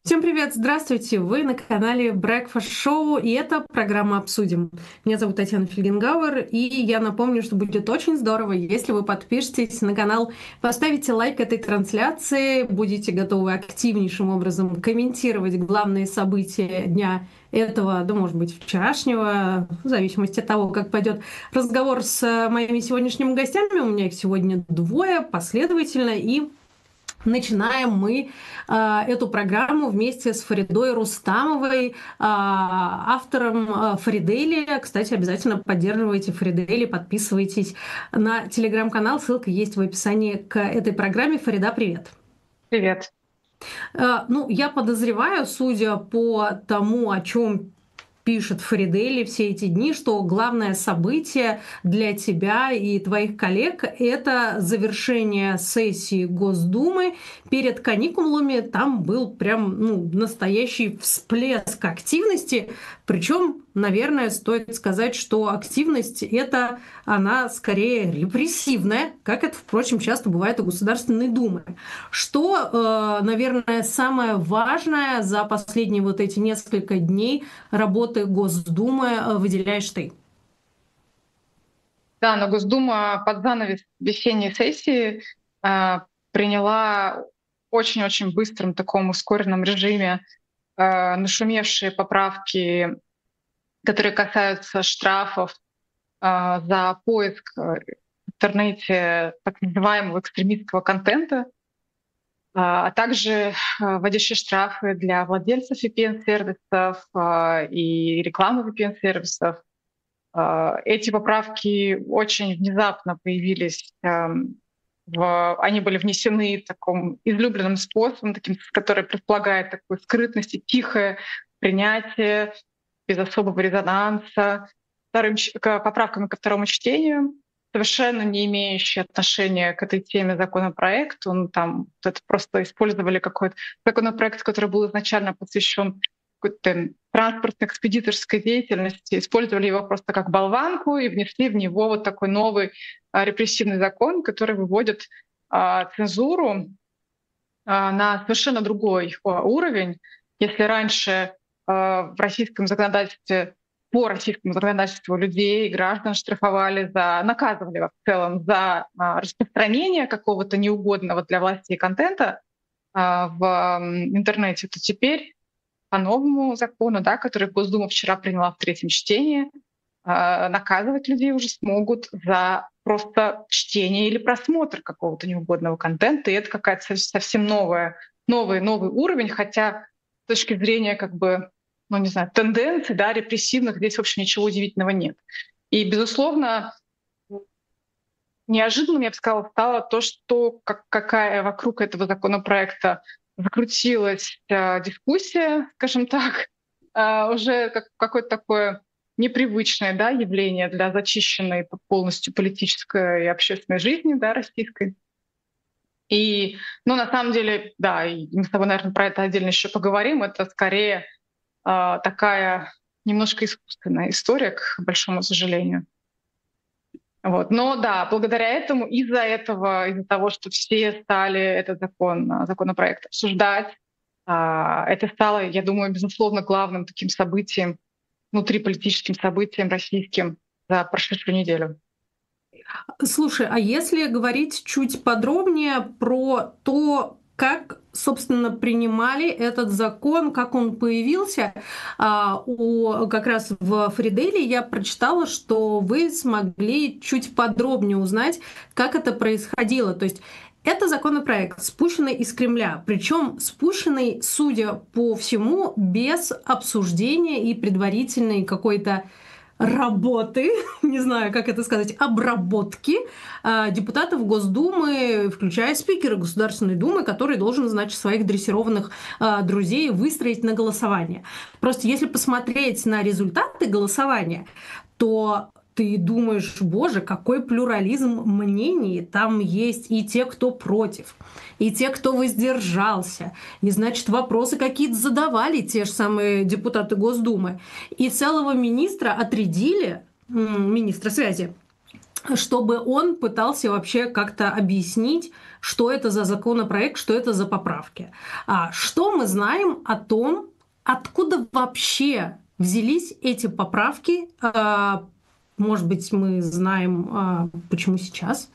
Всем привет, здравствуйте! Вы на канале Breakfast Show, и это программа «Обсудим». Меня зовут Татьяна Фельгенгауэр, и я напомню, что будет очень здорово, если вы подпишетесь на канал, поставите лайк этой трансляции, будете готовы активнейшим образом комментировать главные события дня этого, да, может быть, вчерашнего, в зависимости от того, как пойдет разговор с моими сегодняшними гостями. У меня их сегодня двое последовательно, и начинаем мы эту программу вместе с Фаридой Рустамовой, автором Фаридели. Кстати, обязательно поддерживайте Фаридели, подписывайтесь на телеграм-канал. Ссылка есть в описании к этой программе. Фарида, привет. Привет. Ну, я подозреваю, судя по тому, о чем пишет Фаридели все эти дни, что главное событие для тебя и твоих коллег — это завершение сессии Госдумы. Перед каникулами там был прям настоящий всплеск активности. Причем, наверное, стоит сказать, что активность эта, она скорее репрессивная, как это, впрочем, часто бывает у Государственной Думы. Что, наверное, самое важное за последние вот эти несколько дней работы Госдумы выделяешь ты? Да, но Госдума под занавес весенней сессии приняла очень-очень быстром таком ускоренном режиме нашумевшие поправки, которые касаются штрафов за поиск в интернете так называемого экстремистского контента, а также вводящие штрафы для владельцев VPN-сервисов и рекламы VPN-сервисов. Эти поправки очень внезапно появились. Они были внесены таким излюбленным способом, таким, который предполагает такую скрытность и тихое принятие без особого резонанса. Поправками ко второму чтению, совершенно не имеющие отношения к этой теме законопроект. Это просто использовали какой-то законопроект, который был изначально посвящен какой-то транспортно-экспедиторской деятельности, использовали его просто как болванку и внесли в него вот такой новый репрессивный закон, который выводит цензуру на совершенно другой уровень. Если раньше в российском законодательстве по российскому законодательству людей, граждан штрафовали наказывали в целом за распространение какого-то неугодного для властей контента в интернете, то теперь по новому закону, да, который Госдума вчера приняла в третьем чтении, наказывать людей уже смогут за просто чтение или просмотр какого-то неугодного контента. И это какая-то совсем новый уровень, хотя с точки зрения не знаю, тенденций, да, репрессивных, здесь, в общем, ничего удивительного нет. И, безусловно, неожиданным, я бы сказала, стало то, что какая вокруг этого законопроекта закрутилась дискуссия, скажем так, уже какое-то такое непривычное, да, явление для зачищенной полностью политической и общественной жизни, да, российской. И, на самом деле, да, и мы с тобой, наверное, про это отдельно еще поговорим, это скорее такая немножко искусственная история, к большому сожалению. Вот. Но да, благодаря этому, из-за того, что все стали этот законопроект обсуждать, это стало, я думаю, безусловно, главным таким событием, внутриполитическим событием российским за прошедшую неделю. Слушай, а если говорить чуть подробнее про то, как, собственно, принимали этот закон, как он появился, как раз в Фриделе я прочитала, что вы смогли чуть подробнее узнать, как это происходило. То есть это законопроект, спущенный из Кремля, причем спущенный, судя по всему, без обсуждения и предварительной какой-то работы, не знаю, как это сказать, обработки депутатов Госдумы, включая спикера Государственной Думы, который должен, значит, своих дрессированных друзей выстроить на голосование. Просто если посмотреть на результаты голосования, то ты думаешь, боже, какой плюрализм мнений. Там есть и те, кто против, и те, кто воздержался. И, значит, вопросы какие-то задавали те же самые депутаты Госдумы. И целого министра отрядили, министра связи, чтобы он пытался вообще как-то объяснить, что это за законопроект, что это за поправки. Что мы знаем о том, откуда вообще взялись эти поправки? Может быть, мы знаем, почему сейчас?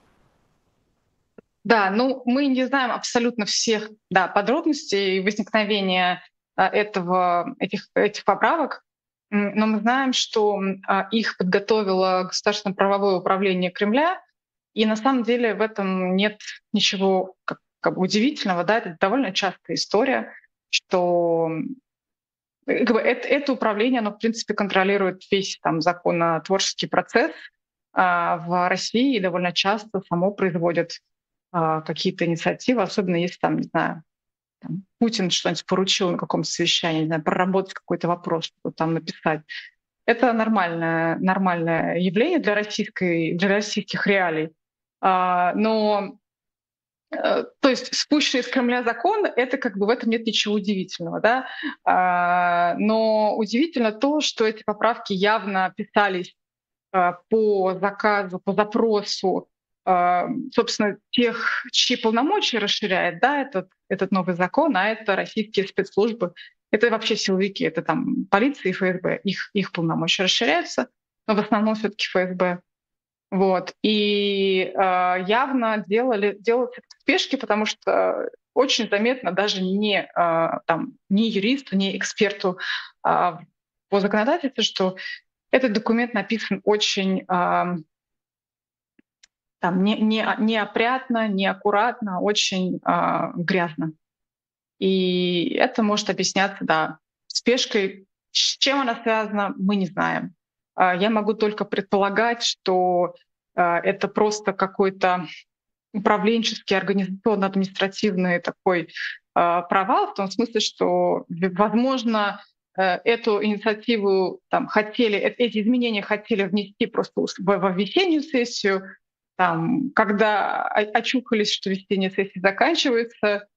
Да, ну мы не знаем абсолютно всех, да, подробностей возникновения этих поправок, но мы знаем, что их подготовило Государственно-правовое управление Кремля, и на самом деле в этом нет ничего как бы удивительного, да, это довольно частая история, что как бы это управление, оно в принципе контролирует весь там законотворческий процесс в России и довольно часто само производит какие-то инициативы, особенно если там, не знаю, там, Путин что-нибудь поручил на каком-то совещании, не знаю, проработать какой-то вопрос, что там написать. Это нормальное явление для российских реалий. Но то есть спущенный из Кремля закон, это как бы в этом нет ничего удивительного, да. Но удивительно то, что эти поправки явно писались по заказу, по запросу, собственно, тех, чьи полномочия расширяет, да, этот новый закон, а это российские спецслужбы, это вообще силовики, это там полиция и ФСБ, их полномочия расширяются, но в основном все-таки ФСБ. Вот. И явно делают это в спешке, потому что очень заметно даже не юристу, не эксперту по законодательству, что этот документ написан очень неопрятно, неаккуратно, очень грязно. И это может объясняться, да, спешкой. С чем она связана, мы не знаем. Я могу только предполагать, что это просто какой-то управленческий, организационно-административный такой провал, в том смысле, что, возможно, эту инициативу эти изменения хотели внести просто во весеннюю сессию, когда очухались, что весенняя сессия заканчивается,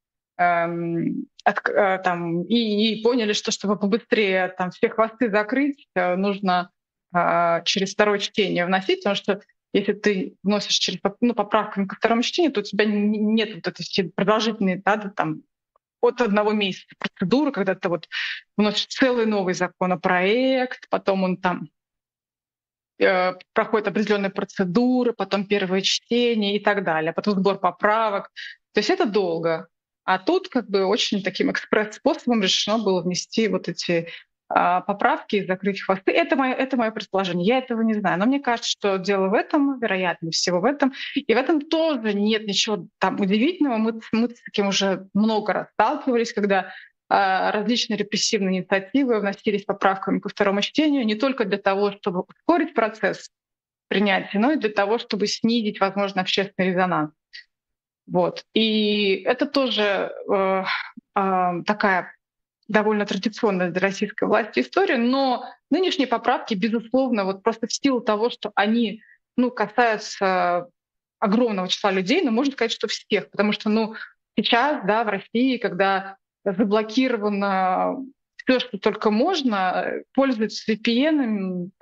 и поняли, что чтобы побыстрее все хвосты закрыть, нужно через второе чтение вносить, потому что если ты вносишь поправками ко второму чтению, то у тебя нет вот этой всей продолжительной от одного месяца процедуры, когда ты вносишь целый новый законопроект, потом он проходит определенные процедуры, потом первое чтение и так далее, потом сбор поправок. То есть это долго. А тут как бы очень таким экспресс-способом решено было внести вот эти поправки и закрыть хвосты. Это мое предположение. Я этого не знаю. Но мне кажется, что дело в этом, вероятнее всего в этом. И в этом тоже нет ничего удивительного. Мы с таким уже много раз сталкивались, когда различные репрессивные инициативы вносились поправками ко второму чтению не только для того, чтобы ускорить процесс принятия, но и для того, чтобы снизить, возможно, общественный резонанс. Вот. И это тоже такая довольно традиционная для российской власти история, но нынешние поправки, безусловно, просто в силу того, что они касаются огромного числа людей, но можно сказать, что всех, потому что сейчас, да, в России, когда заблокировано все, что только можно, пользуются VPN,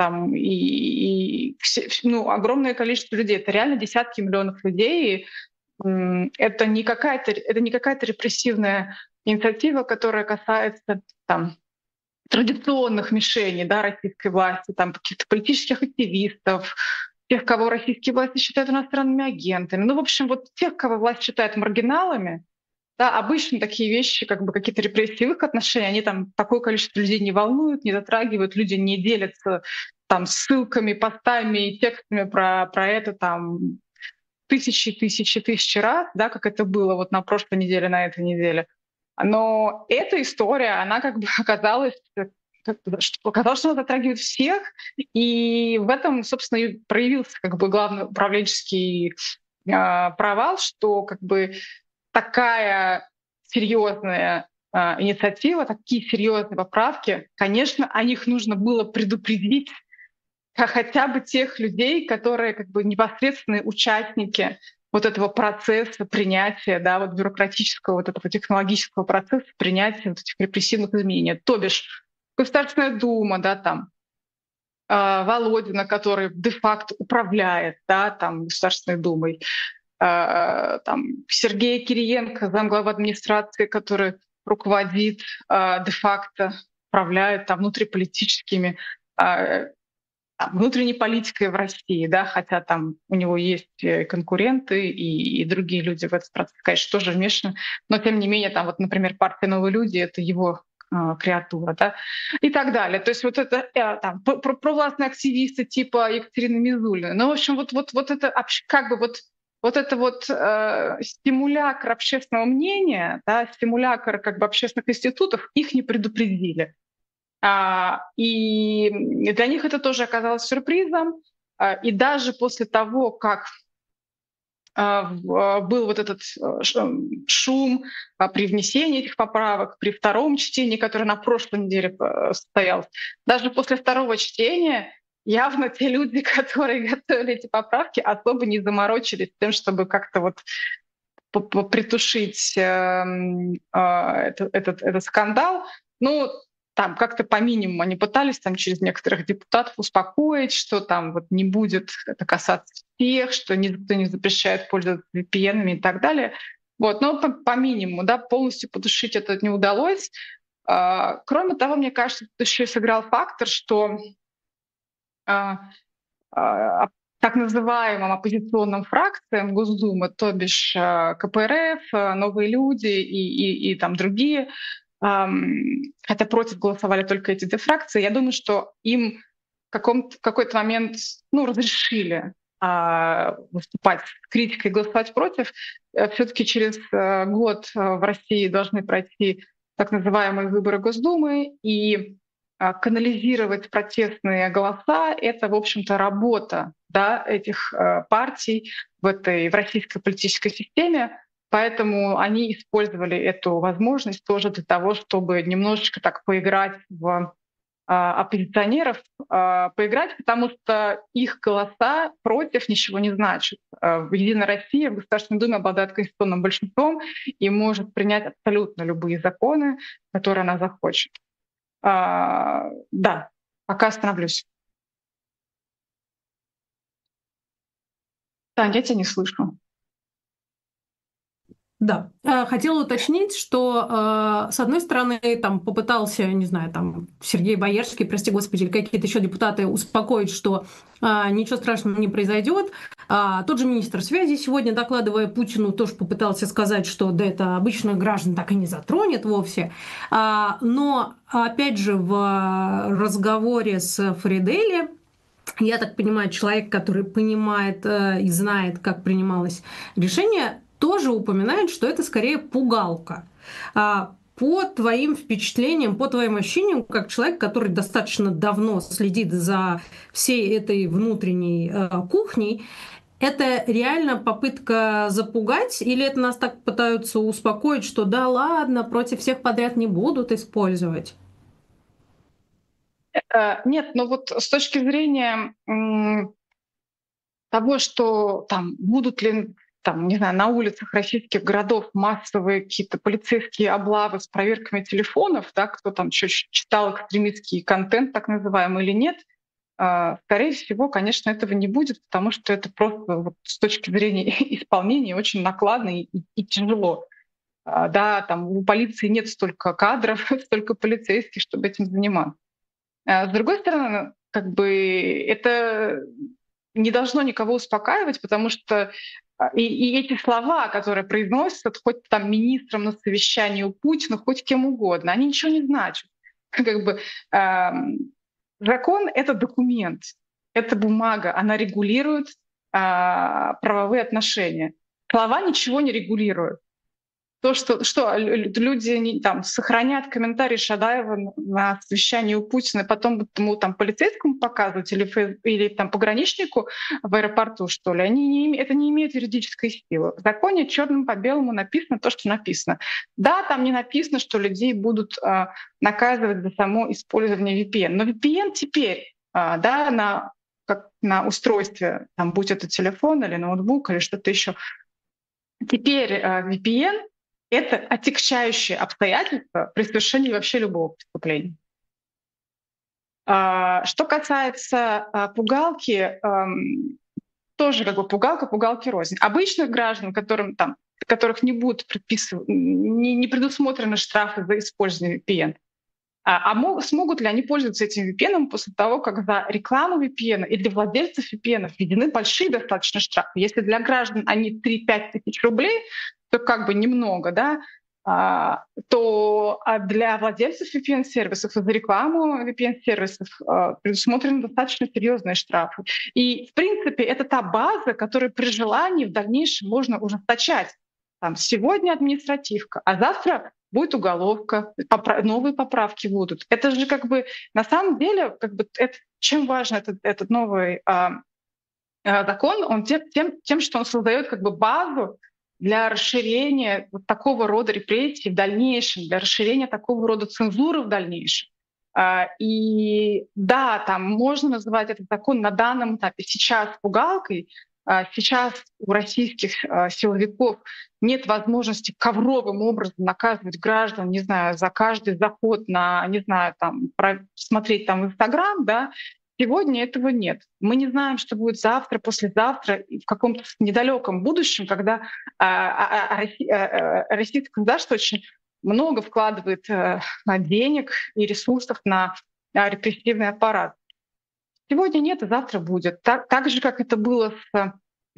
огромное количество людей. Это реально десятки миллионов людей. Это не какая-то репрессивная инициатива, которая касается традиционных мишеней, да, российской власти, каких-то политических активистов, тех, кого российские власти считают иностранными агентами. В общем, тех, кого власть считает маргиналами, да, обычно такие вещи, как бы какие-то репрессии в их отношении, они такое количество людей не волнуют, не затрагивают, люди не делятся ссылками, постами и текстами про это тысячи раз, да, как это было на прошлой неделе, на этой неделе. Но эта история, она как бы оказалась, что она затрагивает всех, и в этом, собственно, и проявился как бы главный управленческий провал, что как бы такая серьезная инициатива, такие серьезные поправки, конечно, о них нужно было предупредить хотя бы тех людей, которые как бы непосредственные участники этого процесса принятия, да, бюрократического, этого технологического процесса принятия этих репрессивных изменений. То бишь Государственная Дума, да, Володина, который де-факто управляет, да, там, Государственной Думой, там, Сергей Кириенко, замглавы администрации, который руководит де-факто, управляет там, внутриполитическими внутренней политикой в России, да, хотя там у него есть конкуренты и другие люди в этот процесс, конечно, тоже вмешаны, но тем не менее, там вот, например, партия «Новые люди» — это его креатура, да, и так далее. То есть вот это там, провластные активисты типа Екатерины Мизулиной. Ну, в общем, вот это как бы вот это вот стимулятор общественного мнения, да, стимулятор как бы общественных институтов, их не предупредили. И для них это тоже оказалось сюрпризом. И даже после того, как был вот этот шум при внесении этих поправок, при втором чтении, которое на прошлой неделе состоялось, даже после второго чтения явно те люди, которые готовили эти поправки, особо не заморочились тем, чтобы как-то вот притушить этот скандал. Ну, там как-то по минимуму они пытались там через некоторых депутатов успокоить, что там вот не будет это касаться всех, что никто не запрещает пользоваться VPN и так далее. Вот, но по минимуму, да, полностью потушить это не удалось. Кроме того, мне кажется, тут еще сыграл фактор, что так называемым оппозиционным фракциям Госдумы, то бишь КПРФ, Новые люди и там другие, хотя против голосовали только эти две фракции, я думаю, что им в какой-то момент разрешили выступать с критикой, голосовать против. Все-таки через год в России должны пройти так называемые выборы Госдумы, и канализировать протестные голоса — это, в общем-то, работа, да, этих партий в российской политической системе. Поэтому они использовали эту возможность тоже для того, чтобы немножечко так поиграть в оппозиционеров, поиграть, потому что их голоса против ничего не значат. «Единая Россия» в Государственной Думе обладает конституционным большинством и может принять абсолютно любые законы, которые она захочет. Да, пока остановлюсь. Тань, я тебя не слышу. Да, хотела уточнить, что с одной стороны там попытался, не знаю, там Сергей Боярский, прости господи, или какие-то еще депутаты успокоить, что ничего страшного не произойдет. Тот же министр связи сегодня, докладывая Путину, тоже попытался сказать, что да, это обычных граждан так и не затронет вовсе. Но опять же в разговоре с Фридели, я так понимаю, человек, который понимает и знает, как принималось решение, тоже упоминает, что это скорее пугалка. По твоим впечатлениям, по твоим ощущениям, как человек, который достаточно давно следит за всей этой внутренней кухней, это реально попытка запугать, или это нас так пытаются успокоить, что да ладно, против всех подряд не будут использовать? Нет, но вот с точки зрения того, что там будут ли там, не знаю, на улицах российских городов массовые какие-то полицейские облавы с проверками телефонов, да, кто там читал экстремистский контент, так называемый, или нет, скорее всего, конечно, этого не будет, потому что это просто вот с точки зрения исполнения очень накладно и тяжело. Да, там у полиции нет столько кадров, столько полицейских, чтобы этим заниматься. С другой стороны, как бы это не должно никого успокаивать, потому что и эти слова, которые произносятся хоть там министром на совещании у Путина, хоть кем угодно, они ничего не значат. Как бы закон — это документ, это бумага, она регулирует правовые отношения. Слова ничего не регулируют. То, что люди там сохранят комментарий Шадаева на совещании у Путина, и потом будут ему там полицейскому показывать или там пограничнику в аэропорту, что ли, это не имеет юридической силы. В законе черным по белому написано то, что написано. Да, там не написано, что людей будут наказывать за само использование VPN. Но VPN теперь, да, как на устройстве, там, будь это телефон или ноутбук или что-то еще, теперь VPN — это отягчающее обстоятельство при совершении вообще любого преступления. Что касается пугалки, тоже как бы пугалка, пугалки рознь. Обычных граждан, которых не будут не предусмотрены штрафы за использование VPN, смогут ли они пользоваться этим VPN после того, как за рекламу VPN и для владельцев VPN введены большие достаточно штрафы? Если для граждан они 3-5 тысяч рублей, то как бы немного, да, то для владельцев VPN-сервисов и за рекламу VPN-сервисов предусмотрены достаточно серьезные штрафы. И, в принципе, это та база, которую при желании в дальнейшем можно ужесточать. Там, сегодня административка, а завтра будет уголовка, новые поправки будут. Это же как бы на самом деле, как бы, чем важен этот новый закон, он тем, что он создает как бы базу для расширения вот такого рода репрессий в дальнейшем, для расширения такого рода цензуры в дальнейшем. И да, там можно называть этот закон на данном этапе сейчас пугалкой. Сейчас у российских силовиков нет возможности ковровым образом наказывать граждан, не знаю, за каждый заход на, не знаю, там, смотреть там в Инстаграм, да. Сегодня этого нет. Мы не знаем, что будет завтра, послезавтра, и в каком-то недалеком будущем, когда российское государство очень много вкладывает денег и ресурсов на репрессивный аппарат. Сегодня нет, а завтра будет. Так же, как это было с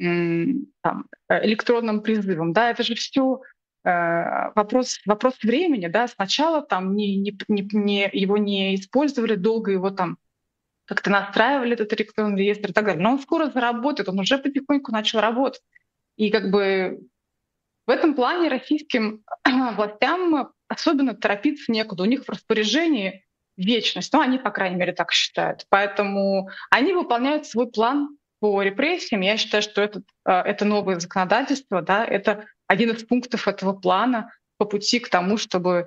электронным призывом. Да, это же все вопрос времени. Да. Сначала там его не использовали, долго его там как-то настраивали, этот электронный реестр и так далее. Но он скоро заработает, он уже потихоньку начал работать. И как бы в этом плане российским властям особенно торопиться некуда. У них в распоряжении вечность. Ну, они, по крайней мере, так считают. Поэтому они выполняют свой план по репрессиям. Я считаю, что это новое законодательство, да, это один из пунктов этого плана по пути к тому, чтобы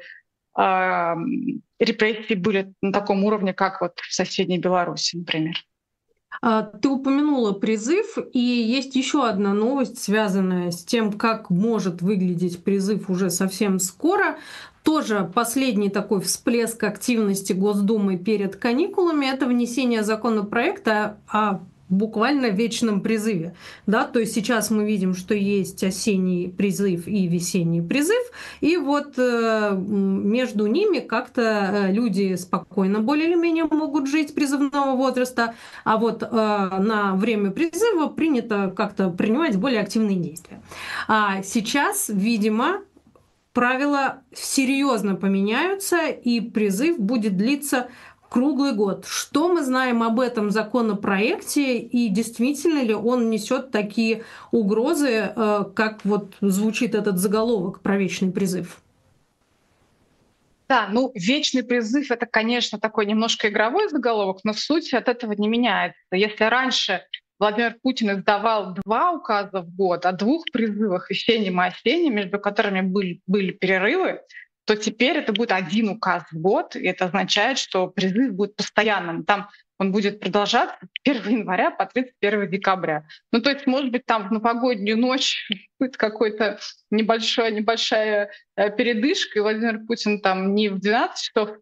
репрессии были на таком уровне, как вот в соседней Беларуси, например. Ты упомянула призыв, и есть еще одна новость, связанная с тем, как может выглядеть призыв уже совсем скоро. Тоже последний такой всплеск активности Госдумы перед каникулами — это внесение законопроекта о буквально вечном призыве. Да? То есть сейчас мы видим, что есть осенний призыв и весенний призыв, и вот между ними как-то люди спокойно более или менее могут жить призывного возраста, а вот на время призыва принято как-то принимать более активные действия. А сейчас, видимо, правила серьезно поменяются, и призыв будет длиться круглый год. Что мы знаем об этом законопроекте, и действительно ли он несет такие угрозы, как вот звучит этот заголовок про вечный призыв? Да, ну вечный призыв — это, конечно, такой немножко игровой заголовок, но суть от этого не меняется. Если раньше Владимир Путин издавал 2 указа в год о 2 призывах, весеннем и осеннем, между которыми были перерывы, то теперь это будет 1 указ в год, и это означает, что призыв будет постоянным. Там он будет продолжаться с 1 января по 31 декабря. Ну, то есть, может быть, там в новогоднюю ночь будет какой-то небольшая передышка, и Владимир Путин там не в 12 часов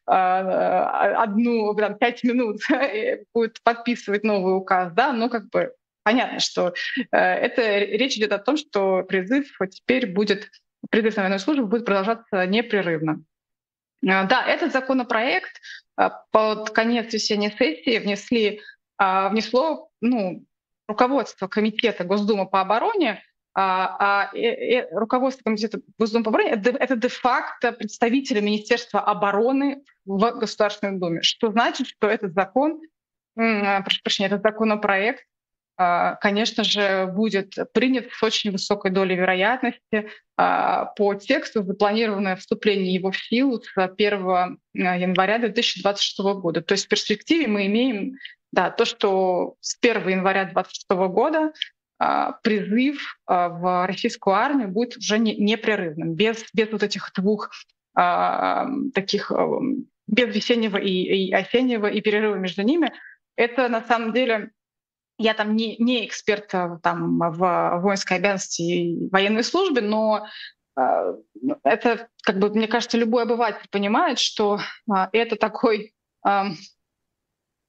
5 минут будет подписывать новый указ, да, но как бы понятно, что речь идет о том, что призыв на военную службу будет продолжаться непрерывно. Да, этот законопроект под конец весенней сессии внесло руководство Комитета Госдумы по обороне. Руководство Комитета Госдумы по обороне — это де-факто представители Министерства обороны в Государственной Думе, что значит, что этот законопроект, конечно же, будет принят с очень высокой долей вероятности. По тексту запланировано вступление его в силу с 1 января 2026 года. То есть в перспективе мы имеем то, что с 1 января 2026 года призыв в российскую армию будет уже непрерывным, без вот этих 2 таких, без весеннего и осеннего и перерыва между ними. Это на самом деле... Я там не эксперт там, в воинской обязанности и военной службе, но это, как бы, мне кажется, любой обыватель понимает, что это такой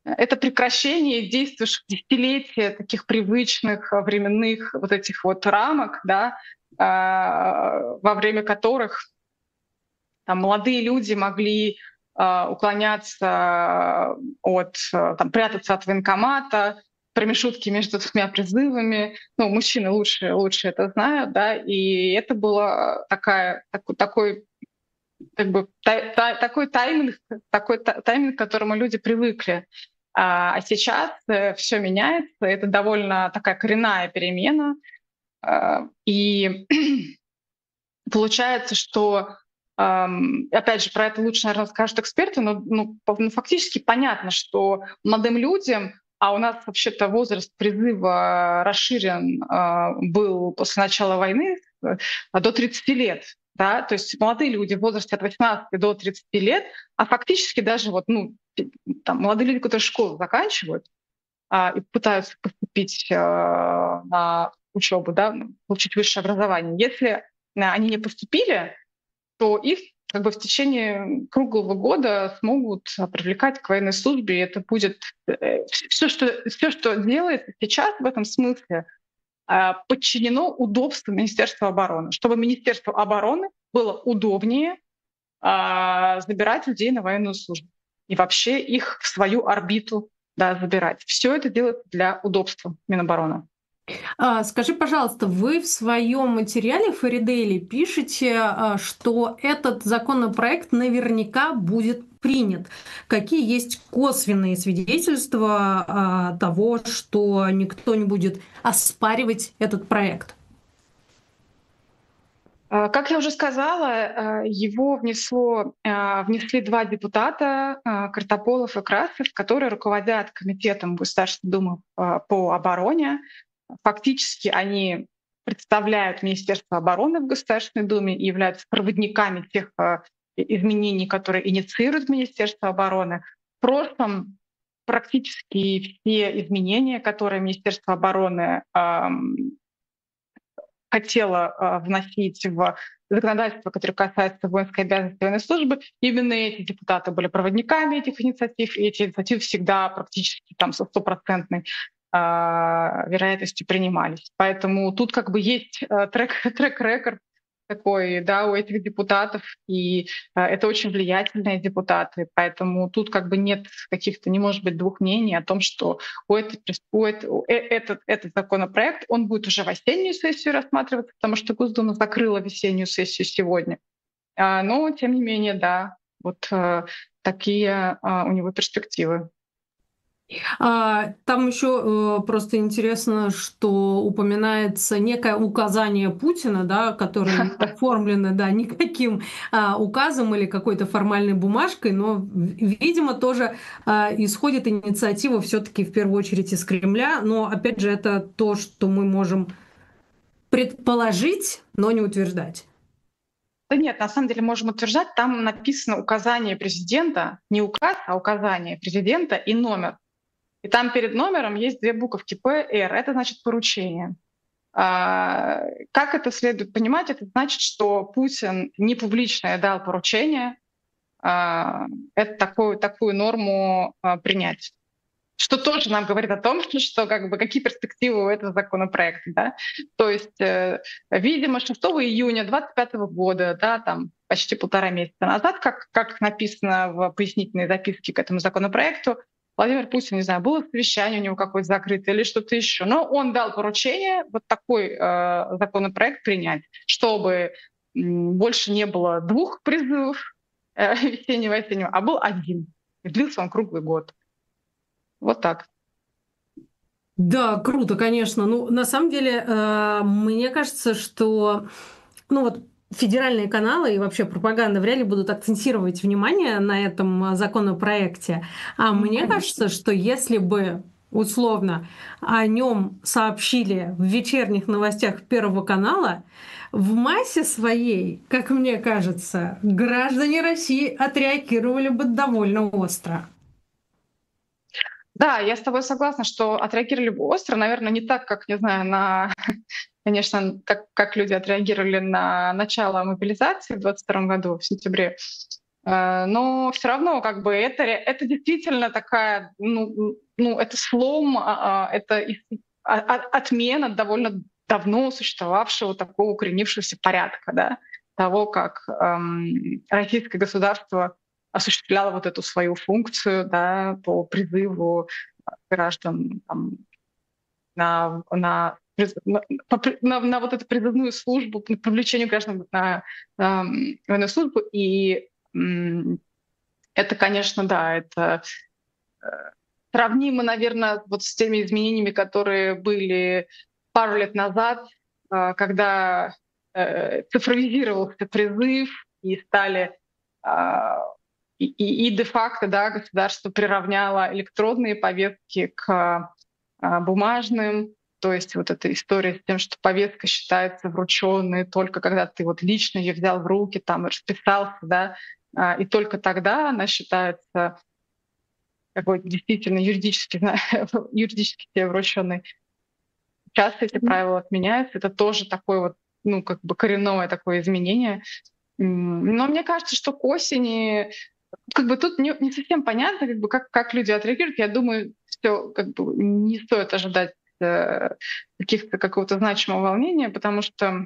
это прекращение действующих десятилетия таких привычных временных вот этих вот рамок, да, во время которых там молодые люди могли уклоняться там, прятаться от военкомата, промежутки между двумя призывами. Ну, мужчины лучше это знают, да, и это было такой как бы такой тайминг, к которому люди привыкли. А сейчас все меняется, это довольно такая коренная перемена. И получается, что, опять же, про это лучше, наверное, скажут эксперты, но фактически понятно, что молодым людям, а у нас вообще-то возраст призыва расширен был после начала войны до 30 лет. Да? То есть молодые люди в возрасте от 18 до 30 лет, а фактически даже там, молодые люди, которые школу заканчивают и пытаются поступить на учебу, да, получить высшее образование, если они не поступили, то их как бы в течение круглого года смогут привлекать к военной службе. И это будет все, что делается сейчас в этом смысле, подчинено удобству Министерства обороны, чтобы Министерству обороны было удобнее забирать людей на военную службу и вообще их в свою орбиту, да, забирать. Все это делается для удобства Минобороны. Скажи, пожалуйста, вы в своем материале Фаридейли пишете, что этот законопроект наверняка будет принят. Какие есть косвенные свидетельства того, что никто не будет оспаривать этот проект? Как я уже сказала, его внесли два депутата, Картополов и Красов, которые руководят комитетом Государственной Думы по обороне. Фактически они представляют Министерство обороны в Государственной Думе и являются проводниками тех изменений, которые инициирует Министерство обороны. В прошлом практически все изменения, которые Министерство обороны хотела вносить в законодательство, которое касается воинской обязанности военной службы, именно эти депутаты были проводниками этих инициатив, и эти инициативы всегда практически там со стопроцентной вероятностью принимались. Поэтому тут как бы есть трек-рекорд такой, да, у этих депутатов, и это очень влиятельные депутаты, поэтому тут как бы нет каких-то, не может быть двух мнений о том, что этот законопроект, он будет уже в осеннюю сессию рассматриваться, потому что Госдума закрыла весеннюю сессию сегодня. Но, тем не менее, да, вот такие у него перспективы. Там еще просто интересно, что упоминается некое указание Путина, да, которое не оформлено, да, никаким указом или какой-то формальной бумажкой, но, видимо, тоже исходит инициатива все-таки в первую очередь из Кремля. Но, опять же, это то, что мы можем предположить, но не утверждать. Да нет, на самом деле можем утверждать, там написано указание президента, не указ, а указание президента и номер. И там перед номером есть две буковки ПР. Это значит поручение. Как это следует понимать? Это значит, что Путин не публично дал поручение это такую норму принять. Что тоже нам говорит о том, что как бы, какие перспективы у этого законопроекта. Да? То есть, видимо, 6 июня 2025 года, да, там почти 1,5 месяца назад, как написано в пояснительной записке к этому законопроекту, Владимир Путин, не знаю, было совещание у него какое-то закрытое или что-то еще, но он дал поручение вот такой законопроект принять, чтобы больше не было 2 призывов весеннего и осеннего, а был один. И длился он круглый год. Вот так. Да, круто, конечно. Ну, на самом деле, мне кажется, что, федеральные каналы и вообще пропаганда вряд ли будут акцентировать внимание на этом законопроекте. А мне кажется, что если бы условно о нем сообщили в вечерних новостях Первого канала, в массе своей, как мне кажется, граждане России отреагировали бы довольно остро. Да, я с тобой согласна, что отреагировали бы остро, наверное, не так, как, не знаю, конечно, как люди отреагировали на начало мобилизации в 2022 году, в сентябре. Но все равно как бы это действительно такая, это слом, это отмена довольно давно существовавшего такого укоренившегося порядка, да, того, как российское государство осуществляло вот эту свою функцию, да, по призыву граждан там, на вот эту призывную службу, по привлечению граждан на военную службу. И это, конечно, да, это сравнимо, наверное, вот с теми изменениями, которые были пару лет назад, когда цифровизировался призыв и стали и де-факто, да, государство приравняло электронные повестки к бумажным. То есть вот эта история с тем, что повестка считается врученной только когда ты вот лично ее взял в руки, там расписался, да, и только тогда она считается какой действительно юридически, юридически тебе врученной. Часто эти правила отменяются. Это тоже такое вот, как бы коренное такое изменение. Но мне кажется, что к осени как бы тут не совсем понятно, как бы как люди отреагируют. Я думаю, что как бы не стоит ожидать какого-то значимого волнения, потому что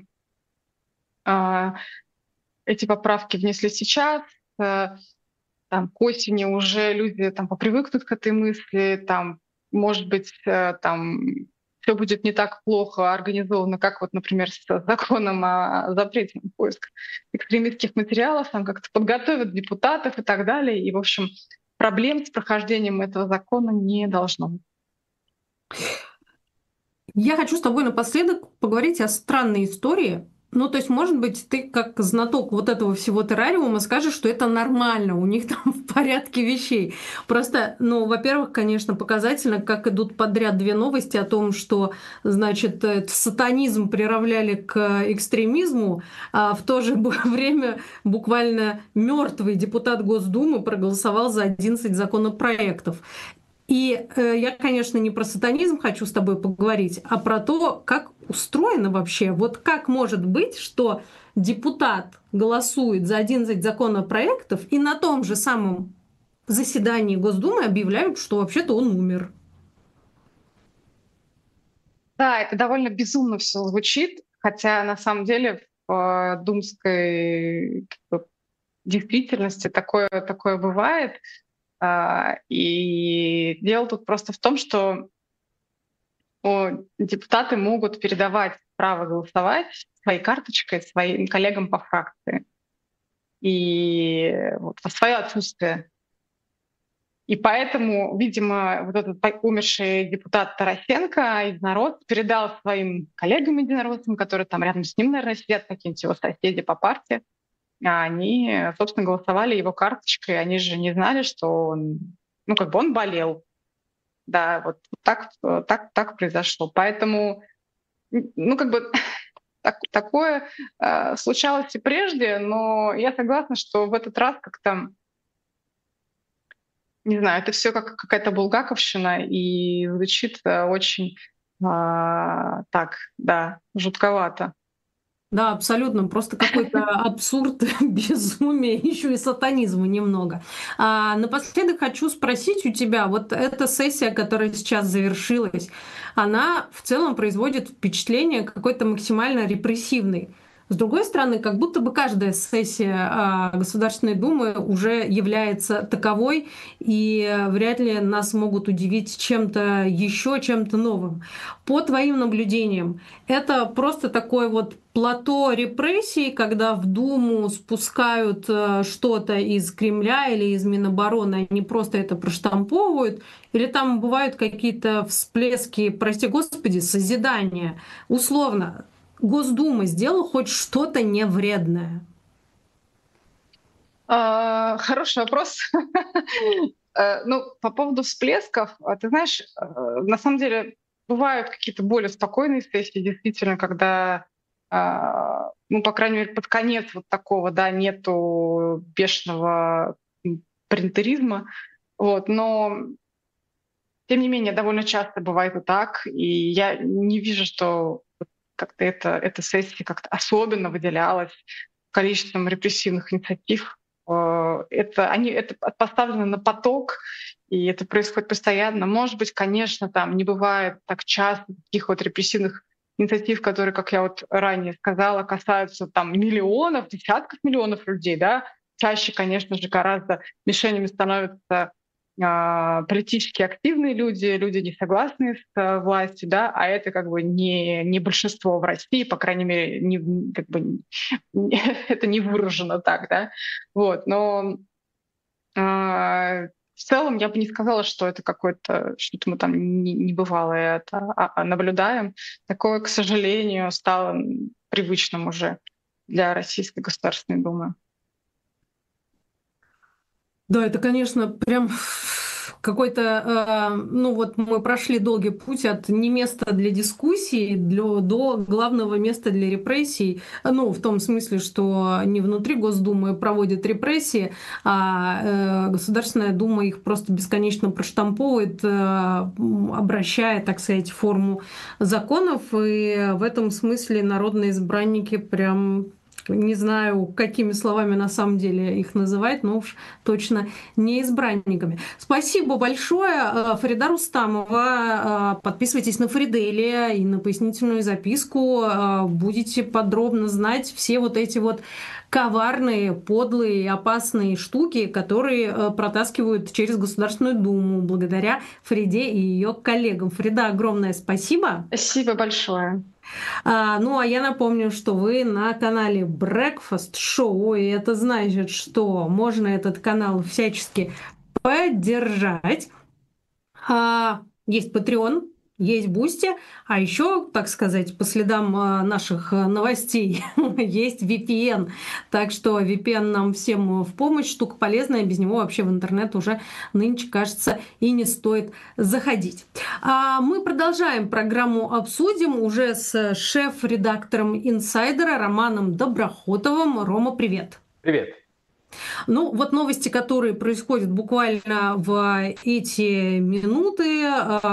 эти поправки внесли сейчас, там, к осени уже люди там попривыкнут к этой мысли, там, может быть, там все будет не так плохо организовано, как вот, например, с законом о запрете на поиск экстремистских материалов, там как-то подготовят депутатов и так далее. И, в общем, проблем с прохождением этого закона не должно быть. Я хочу с тобой напоследок поговорить о странной истории. Ну, то есть, может быть, ты как знаток вот этого всего террариума скажешь, что это нормально, у них там в порядке вещей. Просто, во-первых, конечно, показательно, как идут подряд две новости о том, что, значит, сатанизм приравняли к экстремизму, а в то же время буквально мертвый депутат Госдумы проголосовал за 11 законопроектов. И я, конечно, не про сатанизм хочу с тобой поговорить, а про то, как устроено вообще. Вот как может быть, что депутат голосует за 11 законопроектов, и на том же самом заседании Госдумы объявляют, что вообще-то он умер. Да, это довольно безумно все звучит, хотя на самом деле в думской как бы, действительности такое бывает. И дело тут просто в том, что депутаты могут передавать право голосовать своей карточкой своим коллегам по фракции. И вот в свое отсутствие. И поэтому, видимо, вот этот умерший депутат Тарасенко из народ передал своим коллегам-единороссам, которые там рядом с ним, наверное, сидят, какие-нибудь его соседи по партии, а они, собственно, голосовали его карточкой. Они же не знали, что он, как бы он болел. Да, вот так произошло. Поэтому, как бы такое случалось и прежде, но я согласна, что в этот раз как-то, не знаю, это все как какая-то булгаковщина и звучит очень так, да, жутковато. Да, абсолютно. Просто какой-то абсурд, безумие, еще и сатанизма немного. Напоследок хочу спросить у тебя, вот эта сессия, которая сейчас завершилась, она в целом производит впечатление какой-то максимально репрессивной. С другой стороны, как будто бы каждая сессия Государственной Думы уже является таковой, и вряд ли нас могут удивить чем-то еще, чем-то новым. По твоим наблюдениям, это просто такой вот плато репрессий, когда в Думу спускают что-то из Кремля или из Минобороны, они просто это проштамповывают, или там бывают какие-то всплески, прости господи, созидания. Условно, Госдума сделала хоть что-то невредное? Хороший вопрос. По поводу всплесков, ты знаешь, на самом деле бывают какие-то более спокойные сессии, действительно, когда, по крайней мере, под конец вот такого, да, нету бешеного принтеризма. Вот, но тем не менее, довольно часто бывает и так, и я не вижу, что как-то эта сессия как-то особенно выделялась количеством репрессивных инициатив. это поставлено на поток, и это происходит постоянно. Может быть, конечно, там не бывает так часто таких вот репрессивных инициатив, которые, как я вот ранее сказала, касаются там миллионов, десятков миллионов людей, да. Чаще, конечно же, гораздо мишенями становятся политически активные люди, люди, не согласные с властью, да, а это как бы не большинство в России, по крайней мере, как бы, это не выражено так, да. Вот, но в целом я бы не сказала, что это какое-то, что-то мы там небывалое наблюдаем. Такое, к сожалению, стало привычным уже для Российской Государственной Думы. Да, это, конечно, прям какой-то, ну вот мы прошли долгий путь от не места для дискуссий до главного места для репрессий. Ну, в том смысле, что не внутри Госдумы проводят репрессии, а Государственная Дума их просто бесконечно проштамповывает, обращая, так сказать, в форму законов. И в этом смысле народные избранники прям... Не знаю, какими словами на самом деле их называть, но уж точно не избранниками. Спасибо большое, Фарида Рустамова. Подписывайтесь на Фриделия и на пояснительную записку. Будете подробно знать все вот эти вот коварные, подлые, опасные штуки, которые протаскивают через Государственную Думу благодаря Фриде и ее коллегам. Фрида, огромное спасибо. Спасибо большое. Ну, а я напомню, что вы на канале Breakfast Show, и это значит, что можно этот канал всячески поддержать. Есть Patreon, есть Бусти, а еще, так сказать, по следам наших новостей, есть VPN. Так что VPN нам всем в помощь, штука полезная, без него вообще в интернет уже нынче, кажется, и не стоит заходить. Мы продолжаем программу «Обсудим» уже с шеф-редактором «Инсайдера» Романом Доброхотовым. Рома, привет! Привет! Ну, вот новости, которые происходят буквально в эти минуты.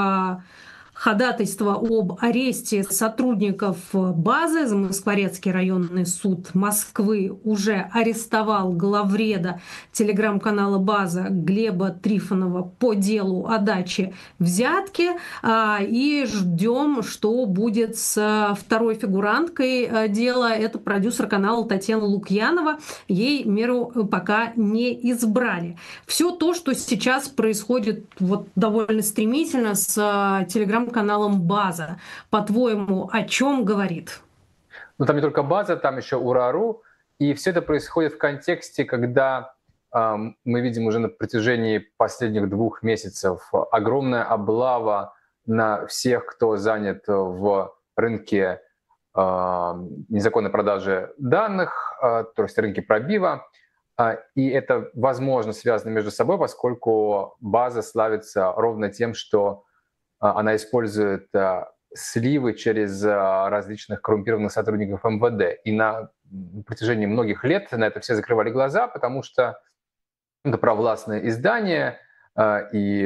Ходатайство об аресте сотрудников базы. Замоскворецкий районный суд Москвы уже арестовал главреда телеграм-канала «База» Глеба Трифонова по делу о даче взятки. И ждем, что будет с второй фигуранткой дела. Это продюсер канала Татьяна Лукьянова. Ей меру пока не избрали. Все то, что сейчас происходит вот довольно стремительно с телеграм-каналом «База», по-твоему, о чем говорит? Ну, там не только «База», там еще «Ура.ру». И все это происходит в контексте, когда мы видим уже на протяжении последних 2 месяцев огромная облава на всех, кто занят в рынке незаконной продажи данных, то есть рынке пробива. И это, возможно, связано между собой, поскольку «База» славится ровно тем, что она использует сливы через различных коррумпированных сотрудников МВД. И на протяжении многих лет на это все закрывали глаза, потому что это провластное издание, и,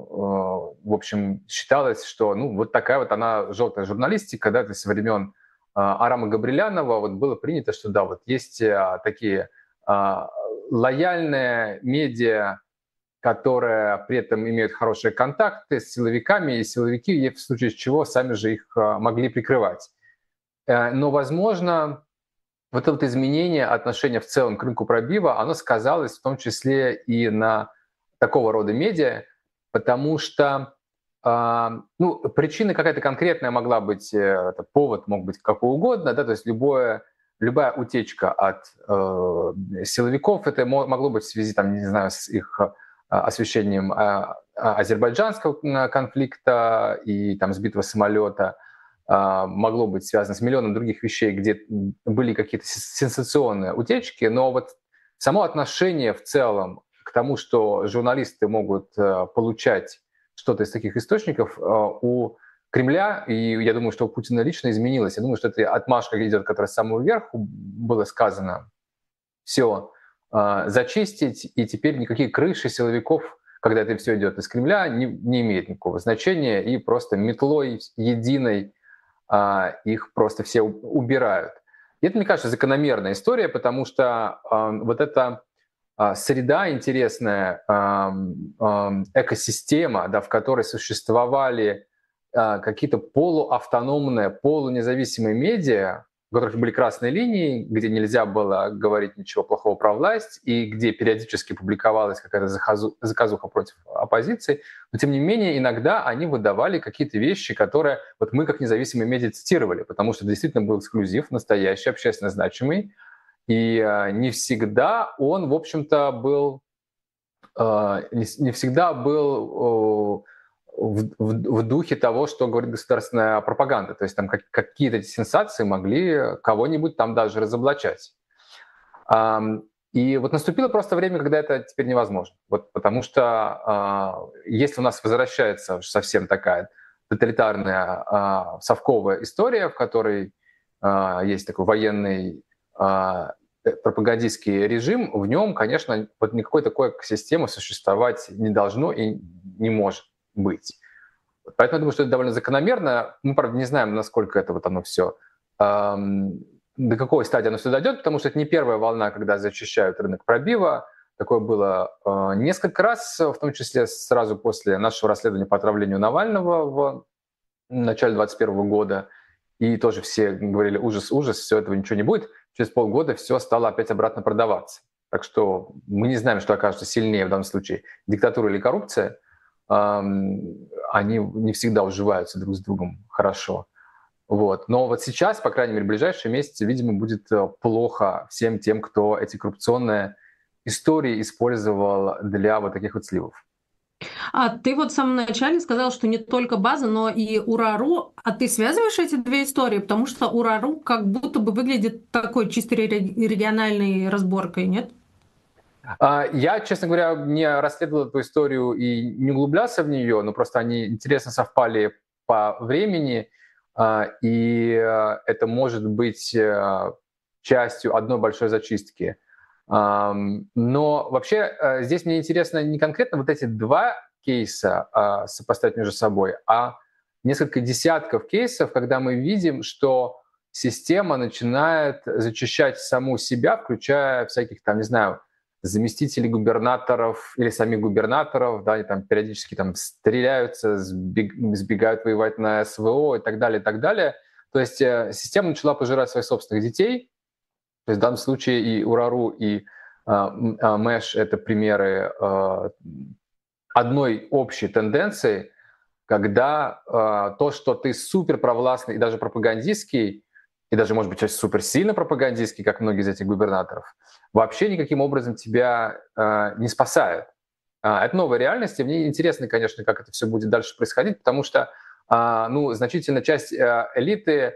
в общем, считалось, что ну, вот такая вот она желтая журналистика, да, то есть со времен Арама Габрилянова вот было принято, что да, вот есть такие лояльные медиа, которые при этом имеют хорошие контакты с силовиками, и силовики, в случае чего, сами же их могли прикрывать. Но, возможно, вот это вот изменение отношения в целом к рынку пробива, оно сказалось в том числе и на такого рода медиа, потому что ну, причина какая-то конкретная могла быть, повод мог быть какой угодно, да, то есть любая утечка от силовиков, это могло быть в связи, там, не знаю, с их освещением азербайджанского конфликта и там сбитого самолета, могло быть связано с миллионом других вещей, где были какие-то сенсационные утечки, но вот само отношение в целом к тому, что журналисты могут получать что-то из таких источников, у Кремля, и я думаю, что у Путина лично изменилось. Я думаю, что это отмашка идет, которая с самого верху было сказано. Все, зачистить, и теперь никакие крыши силовиков, когда это все идет из Кремля, не имеет никакого значения, и просто метлой единой их просто все убирают. И это, мне кажется, закономерная история, потому что вот это среда интересная, экосистема, да, в которой существовали какие-то полуавтономные, полунезависимые медиа, у которых были красные линии, где нельзя было говорить ничего плохого про власть, и где периодически публиковалась какая-то заказуха против оппозиции, но тем не менее иногда они выдавали какие-то вещи, которые вот мы как независимые медиа цитировали, потому что действительно был эксклюзив, настоящий, общественно значимый, и не всегда он, в общем-то, был не всегда был в духе того, что говорит государственная пропаганда. То есть там какие-то сенсации могли кого-нибудь там даже разоблачать. И вот наступило просто время, когда это теперь невозможно. Вот потому что если у нас возвращается совсем такая тоталитарная совковая история, в которой есть такой военный пропагандистский режим, в нем, конечно, вот никакой такой системы существовать не должно и не может быть. Поэтому я думаю, что это довольно закономерно. Мы, правда, не знаем, насколько это вот оно все, до какой стадии оно все дойдет, потому что это не первая волна, когда зачищают рынок пробива. Такое было несколько раз, в том числе сразу после нашего расследования по отравлению Навального в начале 2021 года. И тоже все говорили: ужас, ужас, все этого ничего не будет. Через полгода все стало опять обратно продаваться. Так что мы не знаем, что окажется сильнее в данном случае, диктатура или коррупция. Они не всегда уживаются друг с другом хорошо. Вот. Но вот сейчас, по крайней мере, в ближайшие месяцы, видимо, будет плохо всем тем, кто эти коррупционные истории использовал для вот таких вот сливов. А ты вот в самом начале сказал, что не только база, но и Ура.ру. А ты связываешь эти две истории? Потому что Ура.ру как будто бы выглядит такой чисто региональной разборкой, нет? Я, честно говоря, не расследовал эту историю и не углублялся в нее, но просто они интересно совпали по времени, и это может быть частью одной большой зачистки. Но вообще здесь мне интересно не конкретно вот эти два кейса сопоставить между собой, а несколько десятков кейсов, когда мы видим, что система начинает зачищать саму себя, включая всяких там, не знаю, заместителей губернаторов или самих губернаторов, да, они там периодически там стреляются, сбегают воевать на СВО и так далее, и так далее. То есть система начала пожирать своих собственных детей. То есть в данном случае и Ура.ру, и Мэш — это примеры одной общей тенденции, когда то, что ты супер провластный и даже пропагандистский, и даже, может быть, супер сильно пропагандистский, как многие из этих губернаторов, вообще никаким образом тебя не спасает. Это новая реальность, и мне интересно, конечно, как это все будет дальше происходить, потому что значительная часть элиты,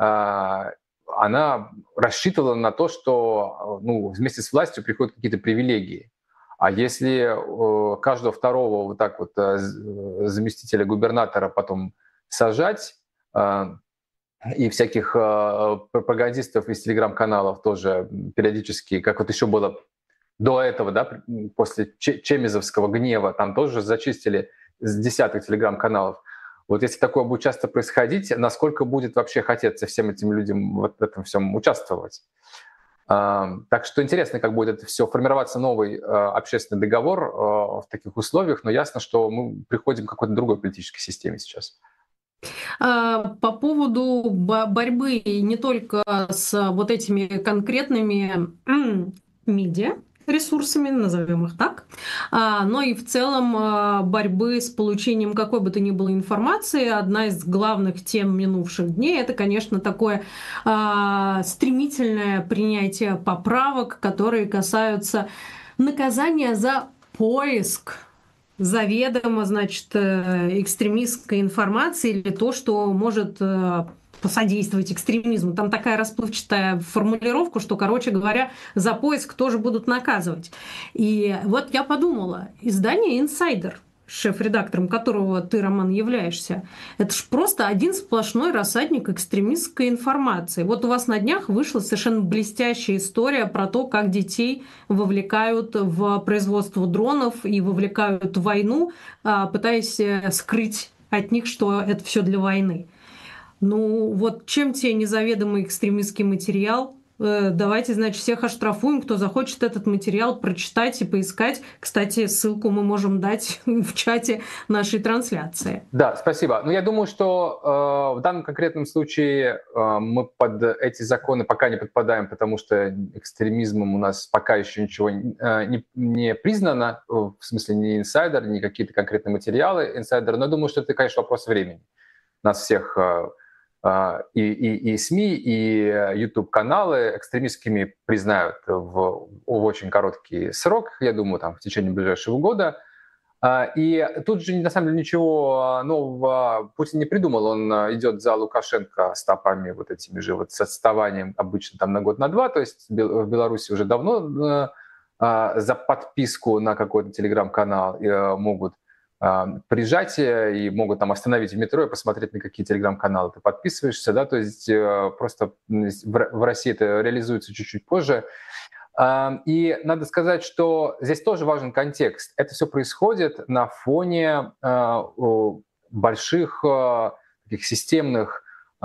она рассчитывала на то, что вместе с властью приходят какие-то привилегии. А если каждого второго вот так вот заместителя губернатора потом сажать, и всяких пропагандистов из телеграм-каналов тоже периодически, как вот еще было до этого, да, после чемизовского гнева, там тоже зачистили с десяток телеграм-каналов. Вот если такое будет часто происходить, насколько будет вообще хотеться всем этим людям вот в этом всем участвовать? Так что интересно, как будет это все формироваться, новый общественный договор в таких условиях, но ясно, что мы приходим к какой-то другой политической системе сейчас. По поводу борьбы не только с вот этими конкретными медиа, ресурсами, назовем их так, но и в целом борьбы с получением какой бы то ни было информации. Одна из главных тем минувших дней — это, конечно, такое стремительное принятие поправок, которые касаются наказания за поиск заведомо, значит, экстремистской информации или то, что может посодействовать экстремизму. Там такая расплывчатая формулировка, что, короче говоря, за поиск тоже будут наказывать. И вот я подумала, издание «Инсайдер», шеф-редактором которого ты, Роман, являешься, это ж просто один сплошной рассадник экстремистской информации. Вот у вас на днях вышла совершенно блестящая история про то, как детей вовлекают в производство дронов и вовлекают в войну, пытаясь скрыть от них, что это все для войны. Ну вот чем тебе незаведомый экстремистский материал? Давайте, значит, всех оштрафуем, кто захочет этот материал прочитать и поискать. Кстати, ссылку мы можем дать в чате нашей трансляции. Да, спасибо. Но я думаю, что в данном конкретном случае мы под эти законы пока не подпадаем, потому что экстремизмом у нас пока еще ничего не признано, в смысле ни инсайдер, ни какие-то конкретные материалы инсайдера. Но я думаю, что это, конечно, вопрос времени. Нас всех и СМИ, и YouTube-каналы экстремистскими признают в очень короткий срок, я думаю, там, в течение ближайшего года. И тут же, на самом деле, ничего нового Путин не придумал. Он идет за Лукашенко стопами вот этими же, вот с отставанием обычно там на год, на два. То есть в Беларуси уже давно за подписку на какой-то телеграм-канал могут приезжать и могут там остановить в метро и посмотреть, на какие телеграм-каналы ты подписываешься. Да? То есть просто в России это реализуется чуть-чуть позже. И надо сказать, что здесь тоже важен контекст. Это все происходит на фоне больших таких системных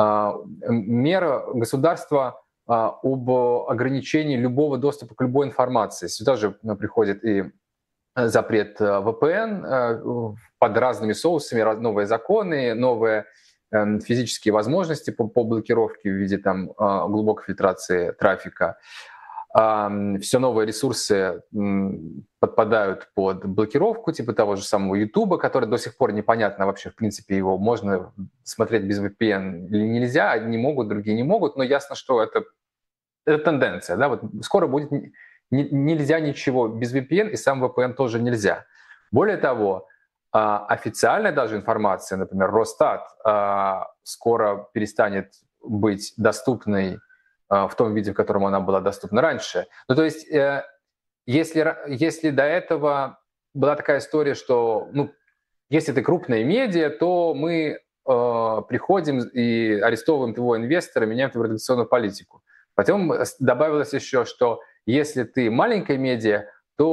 мер государства об ограничении любого доступа к любой информации. Сюда же приходит и запрет VPN под разными соусами, новые законы, новые физические возможности по блокировке в виде там глубокой фильтрации трафика. Все новые ресурсы подпадают под блокировку, типа того же самого Ютуба, который до сих пор непонятно вообще, в принципе, его можно смотреть без VPN или нельзя. Одни могут, другие не могут, но ясно, что это тенденция. Да? Вот скоро будет нельзя ничего без VPN, и сам VPN тоже нельзя. Более того, официальная даже информация, например, Росстат, скоро перестанет быть доступной в том виде, в котором она была доступна раньше. Ну, то есть, если до этого была такая история, что, если ты крупная медиа, то мы приходим и арестовываем твоего инвестора, меняем твою редакционную политику. Потом добавилось еще, что если ты маленькая медиа,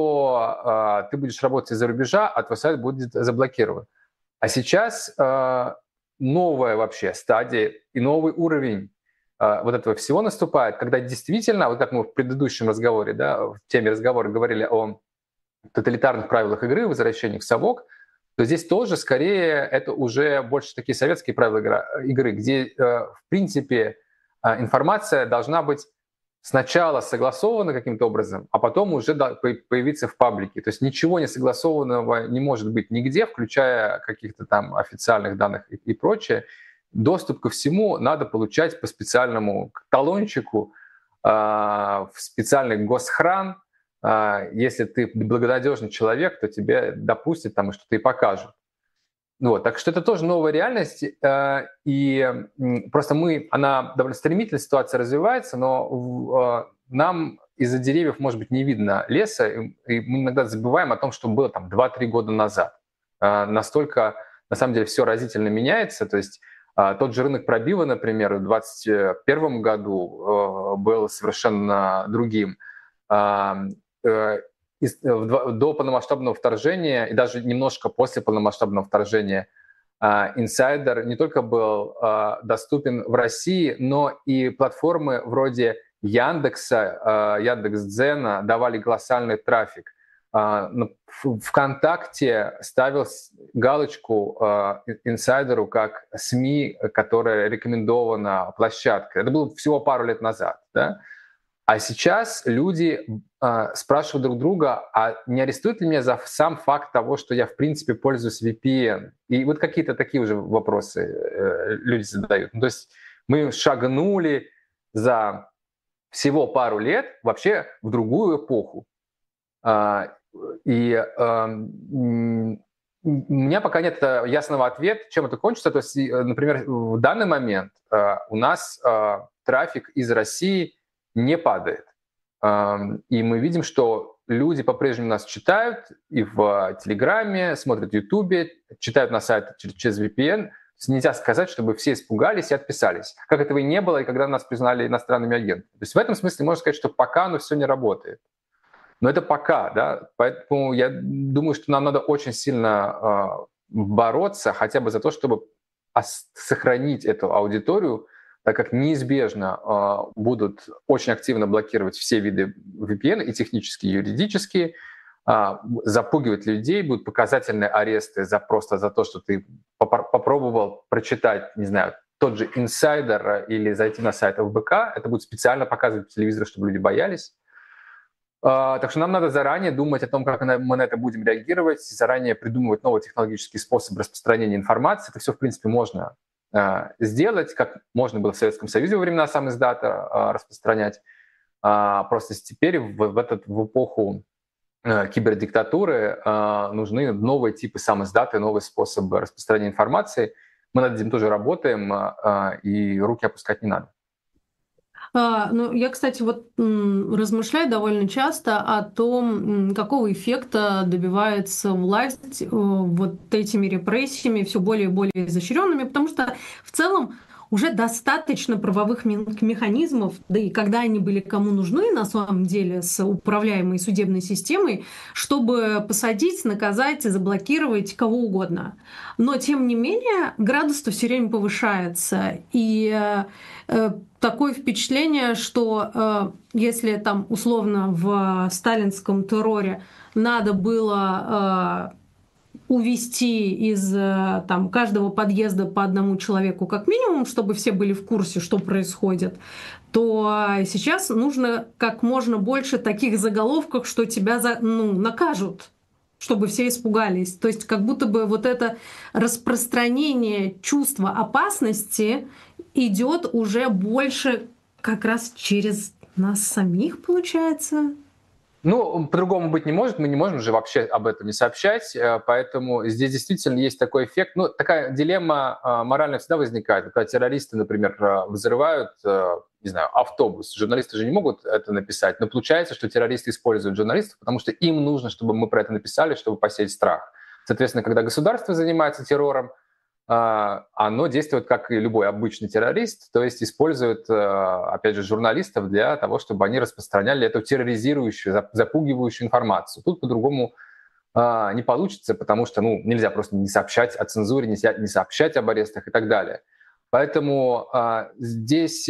то ты будешь работать из-за рубежа, а твой сайт будет заблокирован. А сейчас новая вообще стадия и новый уровень вот этого всего наступает, когда действительно, вот как мы в предыдущем разговоре, да, в теме разговора говорили о тоталитарных правилах игры, возвращении в совок, то здесь тоже скорее это уже больше такие советские правила игры, где, в принципе, информация должна быть сначала согласована каким-то образом, а потом уже появиться в паблике. То есть ничего не согласованного не может быть нигде, включая каких-то там официальных данных и прочее. Доступ ко всему надо получать по специальному талончику в специальный госхран. Если ты благонадежный человек, то тебе допустят там и что-то и покажут. Вот, так что это тоже новая реальность, и просто она довольно стремительно, ситуация развивается, но нам из-за деревьев, может быть, не видно леса, и мы иногда забываем о том, что было там 2-3 года назад. Настолько, на самом деле, все разительно меняется, то есть тот же рынок пробива, например, в 2021 году был совершенно другим. До полномасштабного вторжения и даже немножко после полномасштабного вторжения инсайдер не только был доступен в России, но и платформы вроде Яндекса, Яндекс.Дзена давали колоссальный трафик. ВКонтакте ставил галочку инсайдеру как СМИ, которая рекомендована площадкой. Это было всего пару лет назад, да? А сейчас люди спрашивают друг друга, а не арестуют ли меня за сам факт того, что я, в принципе, пользуюсь VPN? И вот какие-то такие уже вопросы люди задают. То есть мы шагнули за всего пару лет вообще в другую эпоху. И у меня пока нет ясного ответа, чем это кончится. То есть, например, в данный момент у нас трафик из России не падает. И мы видим, что люди по-прежнему нас читают и в Телеграме, смотрят в Ютубе, читают на сайте через VPN. Нельзя сказать, чтобы все испугались и отписались. Как этого и не было, и когда нас признали иностранными агентами. То есть в этом смысле можно сказать, что пока оно все не работает. Но это пока, да. Поэтому я думаю, что нам надо очень сильно бороться хотя бы за то, чтобы сохранить эту аудиторию, так как неизбежно будут очень активно блокировать все виды VPN, и технические, и юридические, запугивать людей, будут показательные аресты просто за то, что ты попробовал прочитать, не знаю, тот же инсайдер или зайти на сайт ФБК. Это будет специально показывать по телевизору, чтобы люди боялись. Так что нам надо заранее думать о том, как мы на это будем реагировать, заранее придумывать новый технологический способ распространения информации. Это все, в принципе, можно сделать, как можно было в Советском Союзе во времена сам-издата распространять. Просто теперь в эпоху кибердиктатуры нужны новые типы сам-издата, новые способы распространения информации. Мы над этим тоже работаем, и руки опускать не надо. Ну, я, кстати, вот размышляю довольно часто о том, какого эффекта добивается власть вот этими репрессиями, все более и более изощренными, потому что в целом уже достаточно правовых механизмов, да и когда они были кому нужны на самом деле с управляемой судебной системой, чтобы посадить, наказать, заблокировать кого угодно. Но, тем не менее, градус-то все время повышается. И такое впечатление, что если там условно в сталинском терроре надо было увести из там, каждого подъезда по одному человеку как минимум, чтобы все были в курсе, что происходит, то сейчас нужно как можно больше таких заголовков, что тебя накажут, чтобы все испугались. То есть как будто бы вот это распространение чувства опасности идет уже больше как раз через нас самих, получается. Ну, по-другому быть не может, мы не можем же вообще об этом не сообщать, поэтому здесь действительно есть такой эффект. Ну, такая дилемма моральная всегда возникает. Когда террористы, например, взрывают, не знаю, автобус, журналисты же не могут это написать, но получается, что террористы используют журналистов, потому что им нужно, чтобы мы про это написали, чтобы посеять страх. Соответственно, когда государство занимается террором, оно действует как и любой обычный террорист, то есть использует, опять же, журналистов для того, чтобы они распространяли эту терроризирующую, запугивающую информацию. Тут по-другому не получится, потому что нельзя просто не сообщать о цензуре, не сообщать об арестах и так далее. Поэтому здесь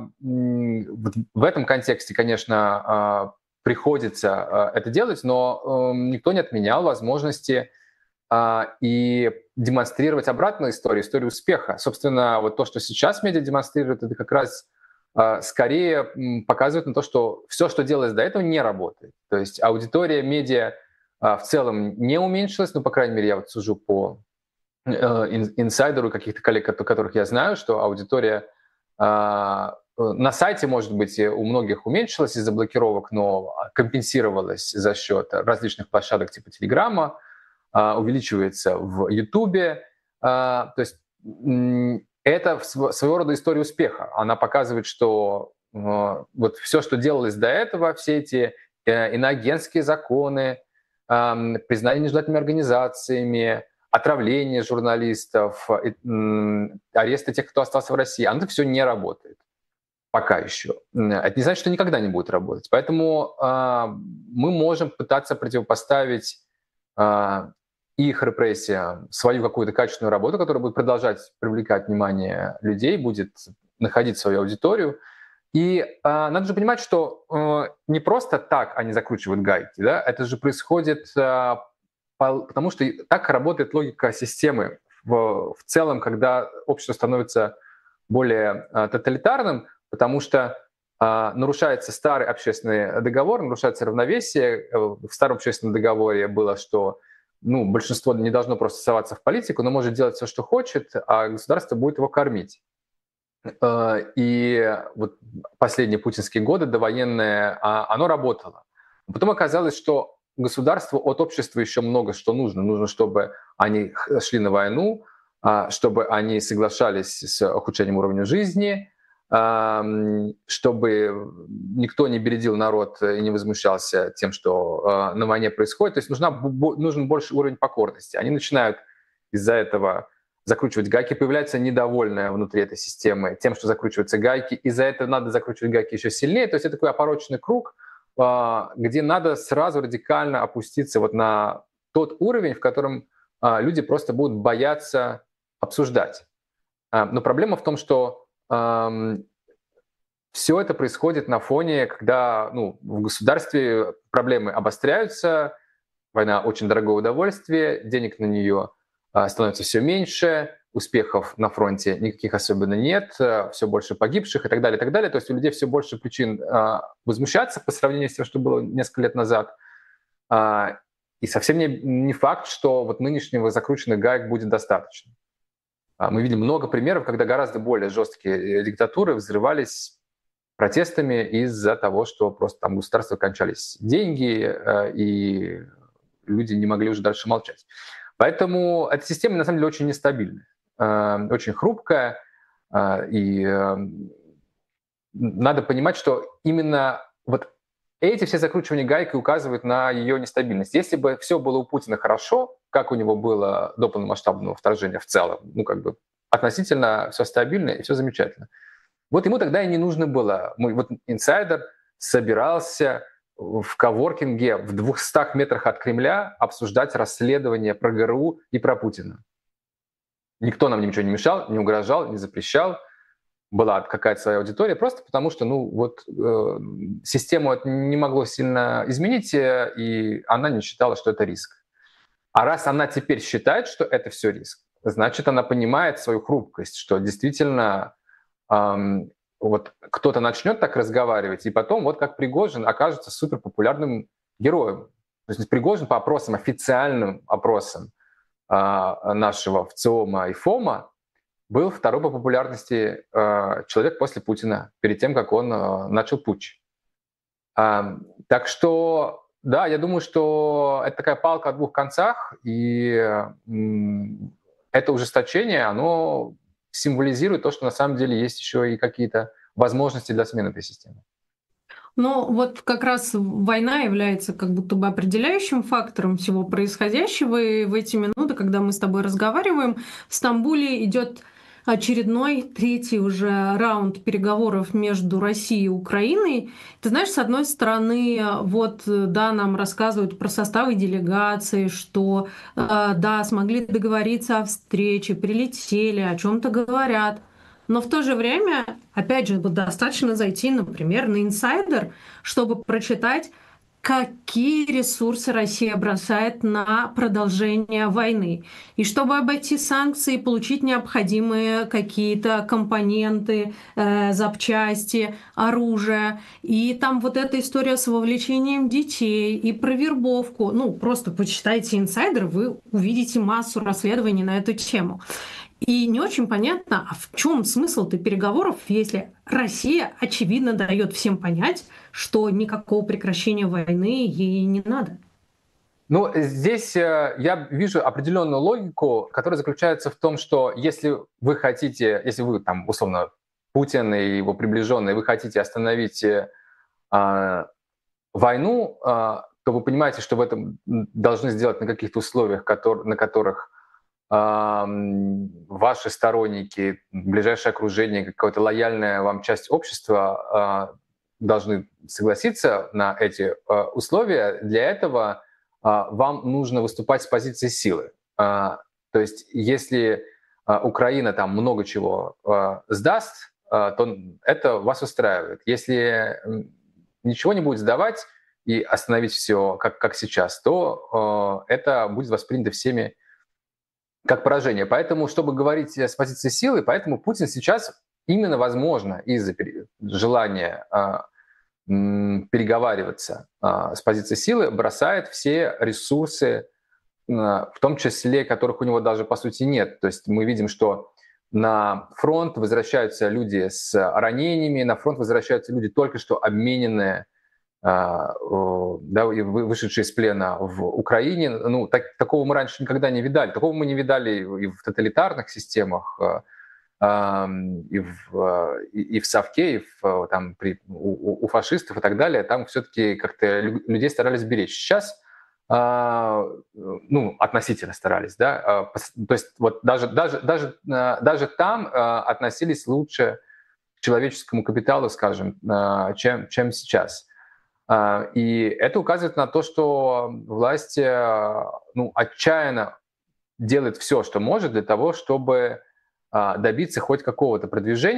в этом контексте, конечно, приходится это делать, но никто не отменял возможности и демонстрировать обратную историю успеха. Собственно, вот то, что сейчас медиа демонстрируют, это как раз скорее показывает на то, что все, что делалось до этого, не работает. То есть аудитория медиа в целом не уменьшилась, по крайней мере, я вот сужу по инсайдеру каких-то коллег, которых я знаю, что аудитория на сайте, может быть, у многих уменьшилась из-за блокировок, но компенсировалась за счет различных площадок типа Телеграма, увеличивается в Ютубе. То есть это своего рода история успеха. Она показывает, что вот все, что делалось до этого, все эти иноагентские законы, признание нежелательными организациями, отравление журналистов, аресты тех, кто остался в России, оно все не работает. Пока еще. Это не значит, что никогда не будет работать. Поэтому мы можем пытаться противопоставить их репрессиям свою какую-то качественную работу, которая будет продолжать привлекать внимание людей, будет находить свою аудиторию. И надо же понимать, что не просто так они закручивают гайки, да? Это же происходит потому, что так работает логика системы в целом, когда общество становится более тоталитарным, потому что нарушается старый общественный договор, нарушается равновесие. В старом общественном договоре было, что большинство не должно просто соваться в политику, но может делать все, что хочет, а государство будет его кормить. И вот последние путинские годы, довоенные, оно работало. Потом оказалось, что государству от общества еще много что нужно. Нужно, чтобы они шли на войну, чтобы они соглашались с ухудшением уровня жизни, чтобы никто не бередил народ и не возмущался тем, что на войне происходит. То есть нужен больше уровень покорности. Они начинают из-за этого закручивать гайки, появляется недовольное внутри этой системы тем, что закручиваются гайки, и за это надо закручивать гайки еще сильнее. То есть это такой опорочный круг, где надо сразу радикально опуститься вот на тот уровень, в котором люди просто будут бояться обсуждать. Но проблема в том, что все это происходит на фоне, когда в государстве проблемы обостряются, война очень дорогое удовольствие, денег на нее становится все меньше, успехов на фронте никаких особенно нет, все больше погибших и так далее, и так далее. То есть у людей все больше причин возмущаться по сравнению с тем, что было несколько лет назад. И совсем не факт, что вот нынешнего закрученных гаек будет достаточно. Мы видим много примеров, когда гораздо более жесткие диктатуры взрывались протестами из-за того, что просто там у государства кончались деньги, и люди не могли уже дальше молчать. Поэтому эта система, на самом деле, очень нестабильная, очень хрупкая, и надо понимать, что именно вот эти все закручивания гайки указывают на ее нестабильность. Если бы все было у Путина хорошо, как у него было до полномасштабного вторжения в целом, относительно все стабильно и все замечательно. Вот ему тогда и не нужно было. Вот инсайдер собирался в коворкинге в 200 метрах от Кремля обсуждать расследование про ГРУ и про Путина. Никто нам ничего не мешал, не угрожал, не запрещал. Была какая-то своя аудитория, просто потому что систему это не могло сильно изменить, и она не считала, что это риск. А раз она теперь считает, что это все риск, значит, она понимает свою хрупкость, что действительно вот кто-то начнет так разговаривать, и потом, вот как Пригожин, окажется суперпопулярным героем. То есть Пригожин по опросам, официальным опросам нашего ВЦИОМа и ФОМа, был второй по популярности человек после Путина, перед тем, как он начал путч. Так что, да, я думаю, что это такая палка о двух концах, и это ужесточение, оно символизирует то, что на самом деле есть еще и какие-то возможности для смены этой системы. Но вот как раз война является как будто бы определяющим фактором всего происходящего. И в эти минуты, когда мы с тобой разговариваем, в Стамбуле идет очередной, третий уже раунд переговоров между Россией и Украиной. Ты знаешь, с одной стороны, нам рассказывают про составы делегации, что смогли договориться о встрече, прилетели, о чем-то говорят. Но в то же время, опять же, достаточно зайти, например, на инсайдер, чтобы прочитать, какие ресурсы Россия бросает на продолжение войны. И чтобы обойти санкции, получить необходимые какие-то компоненты, запчасти, оружие. И там вот эта история с вовлечением детей и про вербовку. Просто почитайте инсайдер, вы увидите массу расследований на эту тему. И не очень понятно, а в чем смысл-то переговоров, если Россия, очевидно, дает всем понять, что никакого прекращения войны ей не надо. Здесь я вижу определенную логику, которая заключается в том, что если вы, там, условно, Путин и его приближенные, вы хотите остановить войну, то вы понимаете, что вы это должны сделать на каких-то условиях, на которых ваши сторонники, ближайшее окружение, какая-то лояльная вам часть общества должны согласиться на эти условия. Для этого вам нужно выступать с позиции силы. То есть если Украина там много чего сдаст, то это вас устраивает. Если ничего не будет сдавать и остановить все как сейчас, то это будет воспринято всеми как поражение. Поэтому, чтобы говорить с позиции силы, поэтому Путин сейчас именно, возможно, из-за желания переговариваться с позиции силы, бросает все ресурсы, в том числе, которых у него даже по сути нет. То есть мы видим, что на фронт возвращаются люди с ранениями, на фронт возвращаются люди, только что обмененные, вышедшие из плена в Украине. Такого мы раньше никогда не видали. Такого мы не видали и в тоталитарных системах, и в Совке, и у фашистов и так далее. Там все-таки как-то людей старались беречь. Сейчас относительно старались, да. То есть вот даже там относились лучше к человеческому капиталу, скажем, чем сейчас. И это указывает на то, что власть отчаянно делает все, что может для того, чтобы добиться хоть какого-то продвижения.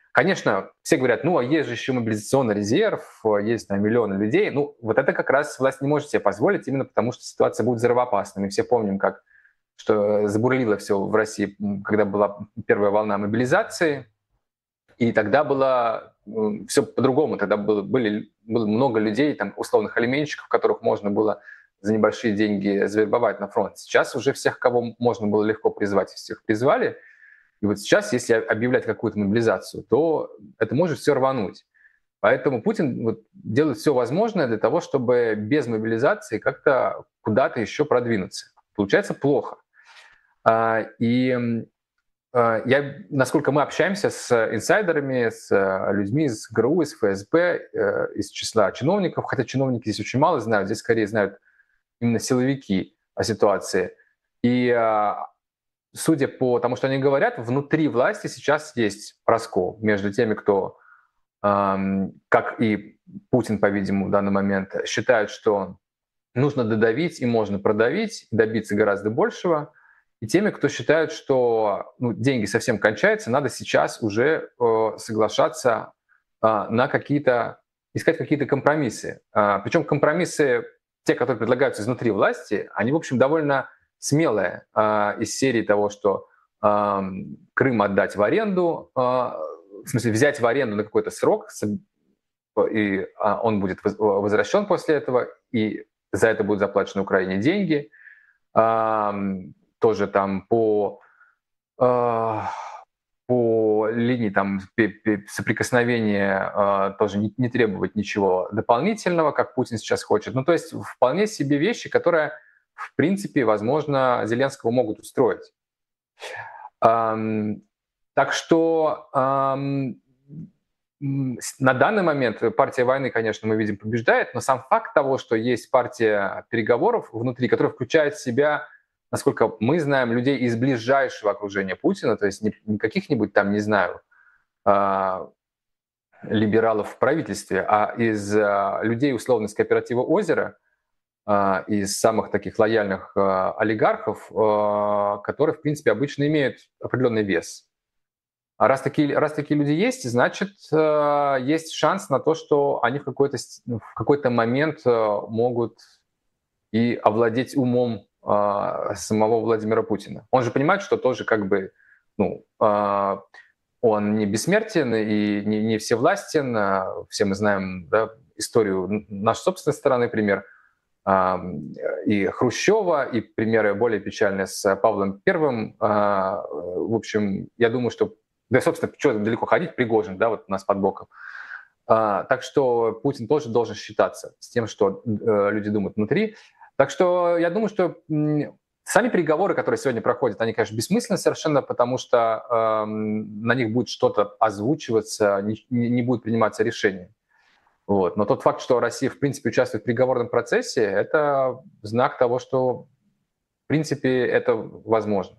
Конечно, все говорят, ну, а есть же еще мобилизационный резерв, есть там миллионы людей. Ну, вот это как раз власть не может себе позволить, именно потому что ситуация будет взрывоопасной. Мы все помним, как что забурлило все в России, когда была первая волна мобилизации, и тогда было все по-другому. Тогда было много людей, там, условных алименщиков, которых можно было за небольшие деньги завербовать на фронт. Сейчас уже всех, кого можно было легко призвать, всех призвали. И вот сейчас, если объявлять какую-то мобилизацию, то это может все рвануть. Поэтому Путин вот делает все возможное для того, чтобы без мобилизации как-то куда-то еще продвинуться. Получается плохо. Насколько мы общаемся с инсайдерами, с людьми из ГРУ, из ФСБ, из числа чиновников, хотя чиновники здесь очень мало знают, здесь скорее знают именно силовики о ситуации. И судя по тому, что они говорят, внутри власти сейчас есть раскол между теми, кто, как и Путин, по-видимому, в данный момент, считают, что нужно додавить и можно продавить, добиться гораздо большего, и теми, кто считает, что деньги совсем кончаются, надо сейчас уже соглашаться на искать какие-то компромиссы. Причем компромиссы, те, которые предлагаются изнутри власти, они, в общем, довольно смелые, из серии того, что Крым отдать в аренду, в смысле взять в аренду на какой-то срок, и он будет возвращен после этого, и за это будут заплачены Украине деньги. Тоже там по линии там соприкосновения тоже не требовать ничего дополнительного, как Путин сейчас хочет. Ну, то есть вполне себе вещи, которые, в принципе, возможно, Зеленского могут устроить. Так что на данный момент партия войны, конечно, мы видим, побеждает, но сам факт того, что есть партия переговоров внутри, которая включает в себя, насколько мы знаем, людей из ближайшего окружения Путина, то есть не каких-нибудь там, не знаю, либералов в правительстве, а из людей, условно, из кооператива «Озеро», из самых таких лояльных олигархов, которые, в принципе, обычно имеют определенный вес. А раз такие люди есть, значит, есть шанс на то, что они в какой-то момент могут и овладеть умом самого Владимира Путина. Он же понимает, что тоже как бы, он не бессмертен и не всевластен. Все мы знаем, да, историю нашей собственной стороны, пример и Хрущева, и примеры более печальные с Павлом I. В общем, я думаю, что, да, собственно, что далеко ходить, Пригожин, да, вот у нас под боком. Так что Путин тоже должен считаться с тем, что люди думают внутри. Так что я думаю, что сами переговоры, которые сегодня проходят, они, конечно, бессмысленны совершенно, потому что на них будет что-то озвучиваться, не будет приниматься решение. Вот. Но тот факт, что Россия, в принципе, участвует в переговорном процессе, это знак того, что, в принципе, это возможно.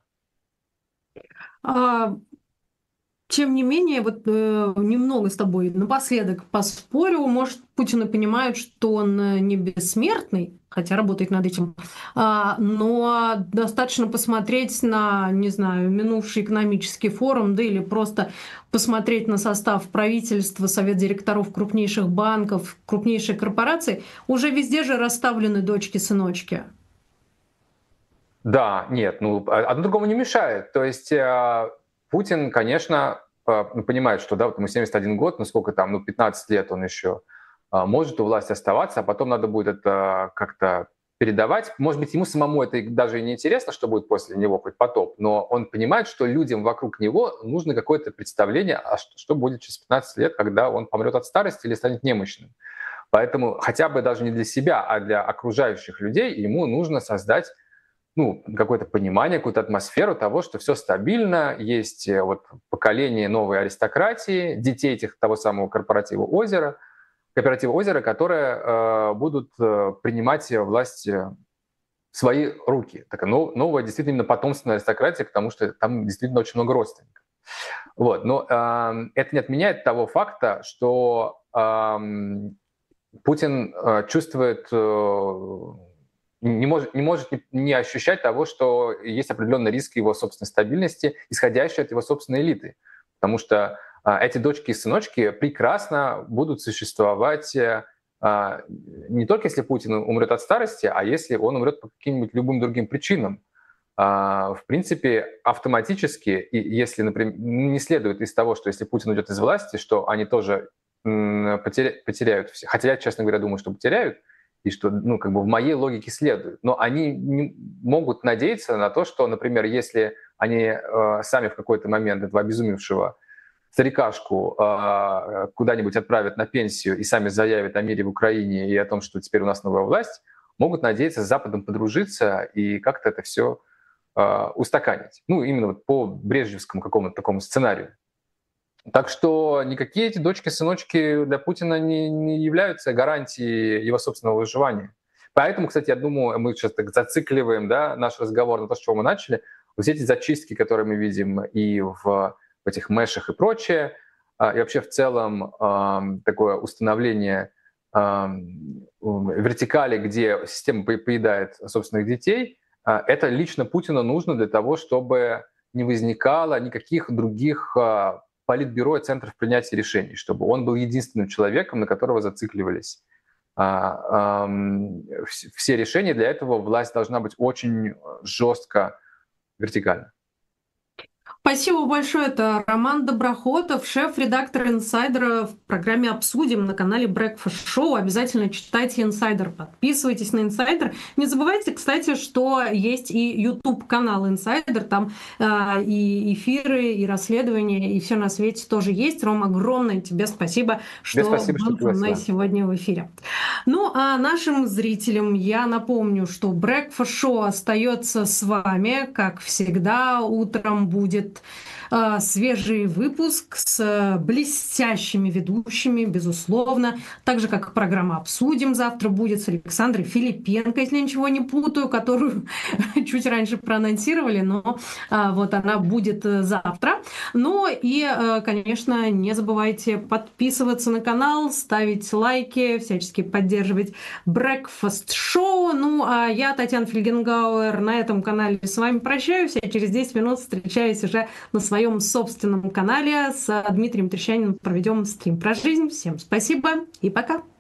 Тем не менее, вот немного с тобой напоследок поспорю. Может, Путин и понимает, что он не бессмертный, хотя работает над этим, но достаточно посмотреть на, не знаю, минувший экономический форум, да или просто посмотреть на состав правительства, совет директоров крупнейших банков, крупнейших корпораций. Уже везде же расставлены дочки-сыночки. Да, нет, одно другому не мешает. То есть Путин, конечно, понимает, что да, вот ему 71 год, ну сколько там, 15 лет он еще может у власти оставаться, а потом надо будет это как-то передавать. Может быть, ему самому это даже и не интересно, что будет после него, хоть потоп, но он понимает, что людям вокруг него нужно какое-то представление, что будет через 15 лет, когда он помрет от старости или станет немощным. Поэтому хотя бы даже не для себя, а для окружающих людей ему нужно создать какое-то понимание, какую-то атмосферу того, что все стабильно, есть вот поколение новой аристократии, детей того самого кооператива «Озеро», которые будут принимать власть в свои руки. Такая новая, действительно, именно потомственная аристократия, потому что там действительно очень много родственников. Вот. Но это не отменяет того факта, что Путин чувствует... не может не ощущать того, что есть определенный риск его собственной стабильности, исходящий от его собственной элиты. Потому что эти дочки и сыночки прекрасно будут существовать не только если Путин умрет от старости, а если он умрет по каким-нибудь любым другим причинам. В принципе, автоматически, и если, например, не следует из того, что если Путин уйдет из власти, что они тоже потеряют все. Хотя я, честно говоря, думаю, что потеряют, и что как бы в моей логике следует. Но они не могут надеяться на то, что, например, если они сами в какой-то момент этого обезумевшего старикашку куда-нибудь отправят на пенсию и сами заявят о мире в Украине и о том, что теперь у нас новая власть, могут надеяться с Западом подружиться и как-то это все устаканить. Именно вот по брежневскому какому-то такому сценарию. Так что никакие эти дочки-сыночки для Путина не являются гарантией его собственного выживания. Поэтому, кстати, я думаю, мы сейчас так зацикливаем наш разговор на то, с чего мы начали. Вот все эти зачистки, которые мы видим и в этих мэшах и прочее, и вообще в целом такое установление вертикали, где система поедает собственных детей, это лично Путину нужно для того, чтобы не возникало никаких других политбюро и центров принятия решений, чтобы он был единственным человеком, на которого зацикливались все решения. Для этого власть должна быть очень жестко вертикальна. Спасибо большое. Это Роман Доброхотов, шеф-редактор «Инсайдера» в программе «Обсудим» на канале Breakfast Show. Обязательно читайте «Инсайдер», подписывайтесь на «Инсайдер». Не забывайте, кстати, что есть и YouTube-канал «Инсайдер». Там и эфиры, и расследования, и все на свете тоже есть. Ром, огромное тебе спасибо, что был со мной сегодня в эфире. А нашим зрителям я напомню, что Breakfast Show остается с вами. Как всегда, утром будет свежий выпуск с блестящими ведущими, безусловно. Так же, как программа «Обсудим» завтра будет с Александрой Филипенко, если я ничего не путаю, которую чуть раньше проанонсировали, но вот она будет завтра. И, конечно, не забывайте подписываться на канал, ставить лайки, всячески поддерживать Breakfast Show. А я, Татьяна Фельгенгауэр, на этом канале с вами прощаюсь, а через 10 минут встречаюсь уже на своем собственном канале с Дмитрием Трещаниным. Проведем стрим про жизнь. Всем спасибо и пока!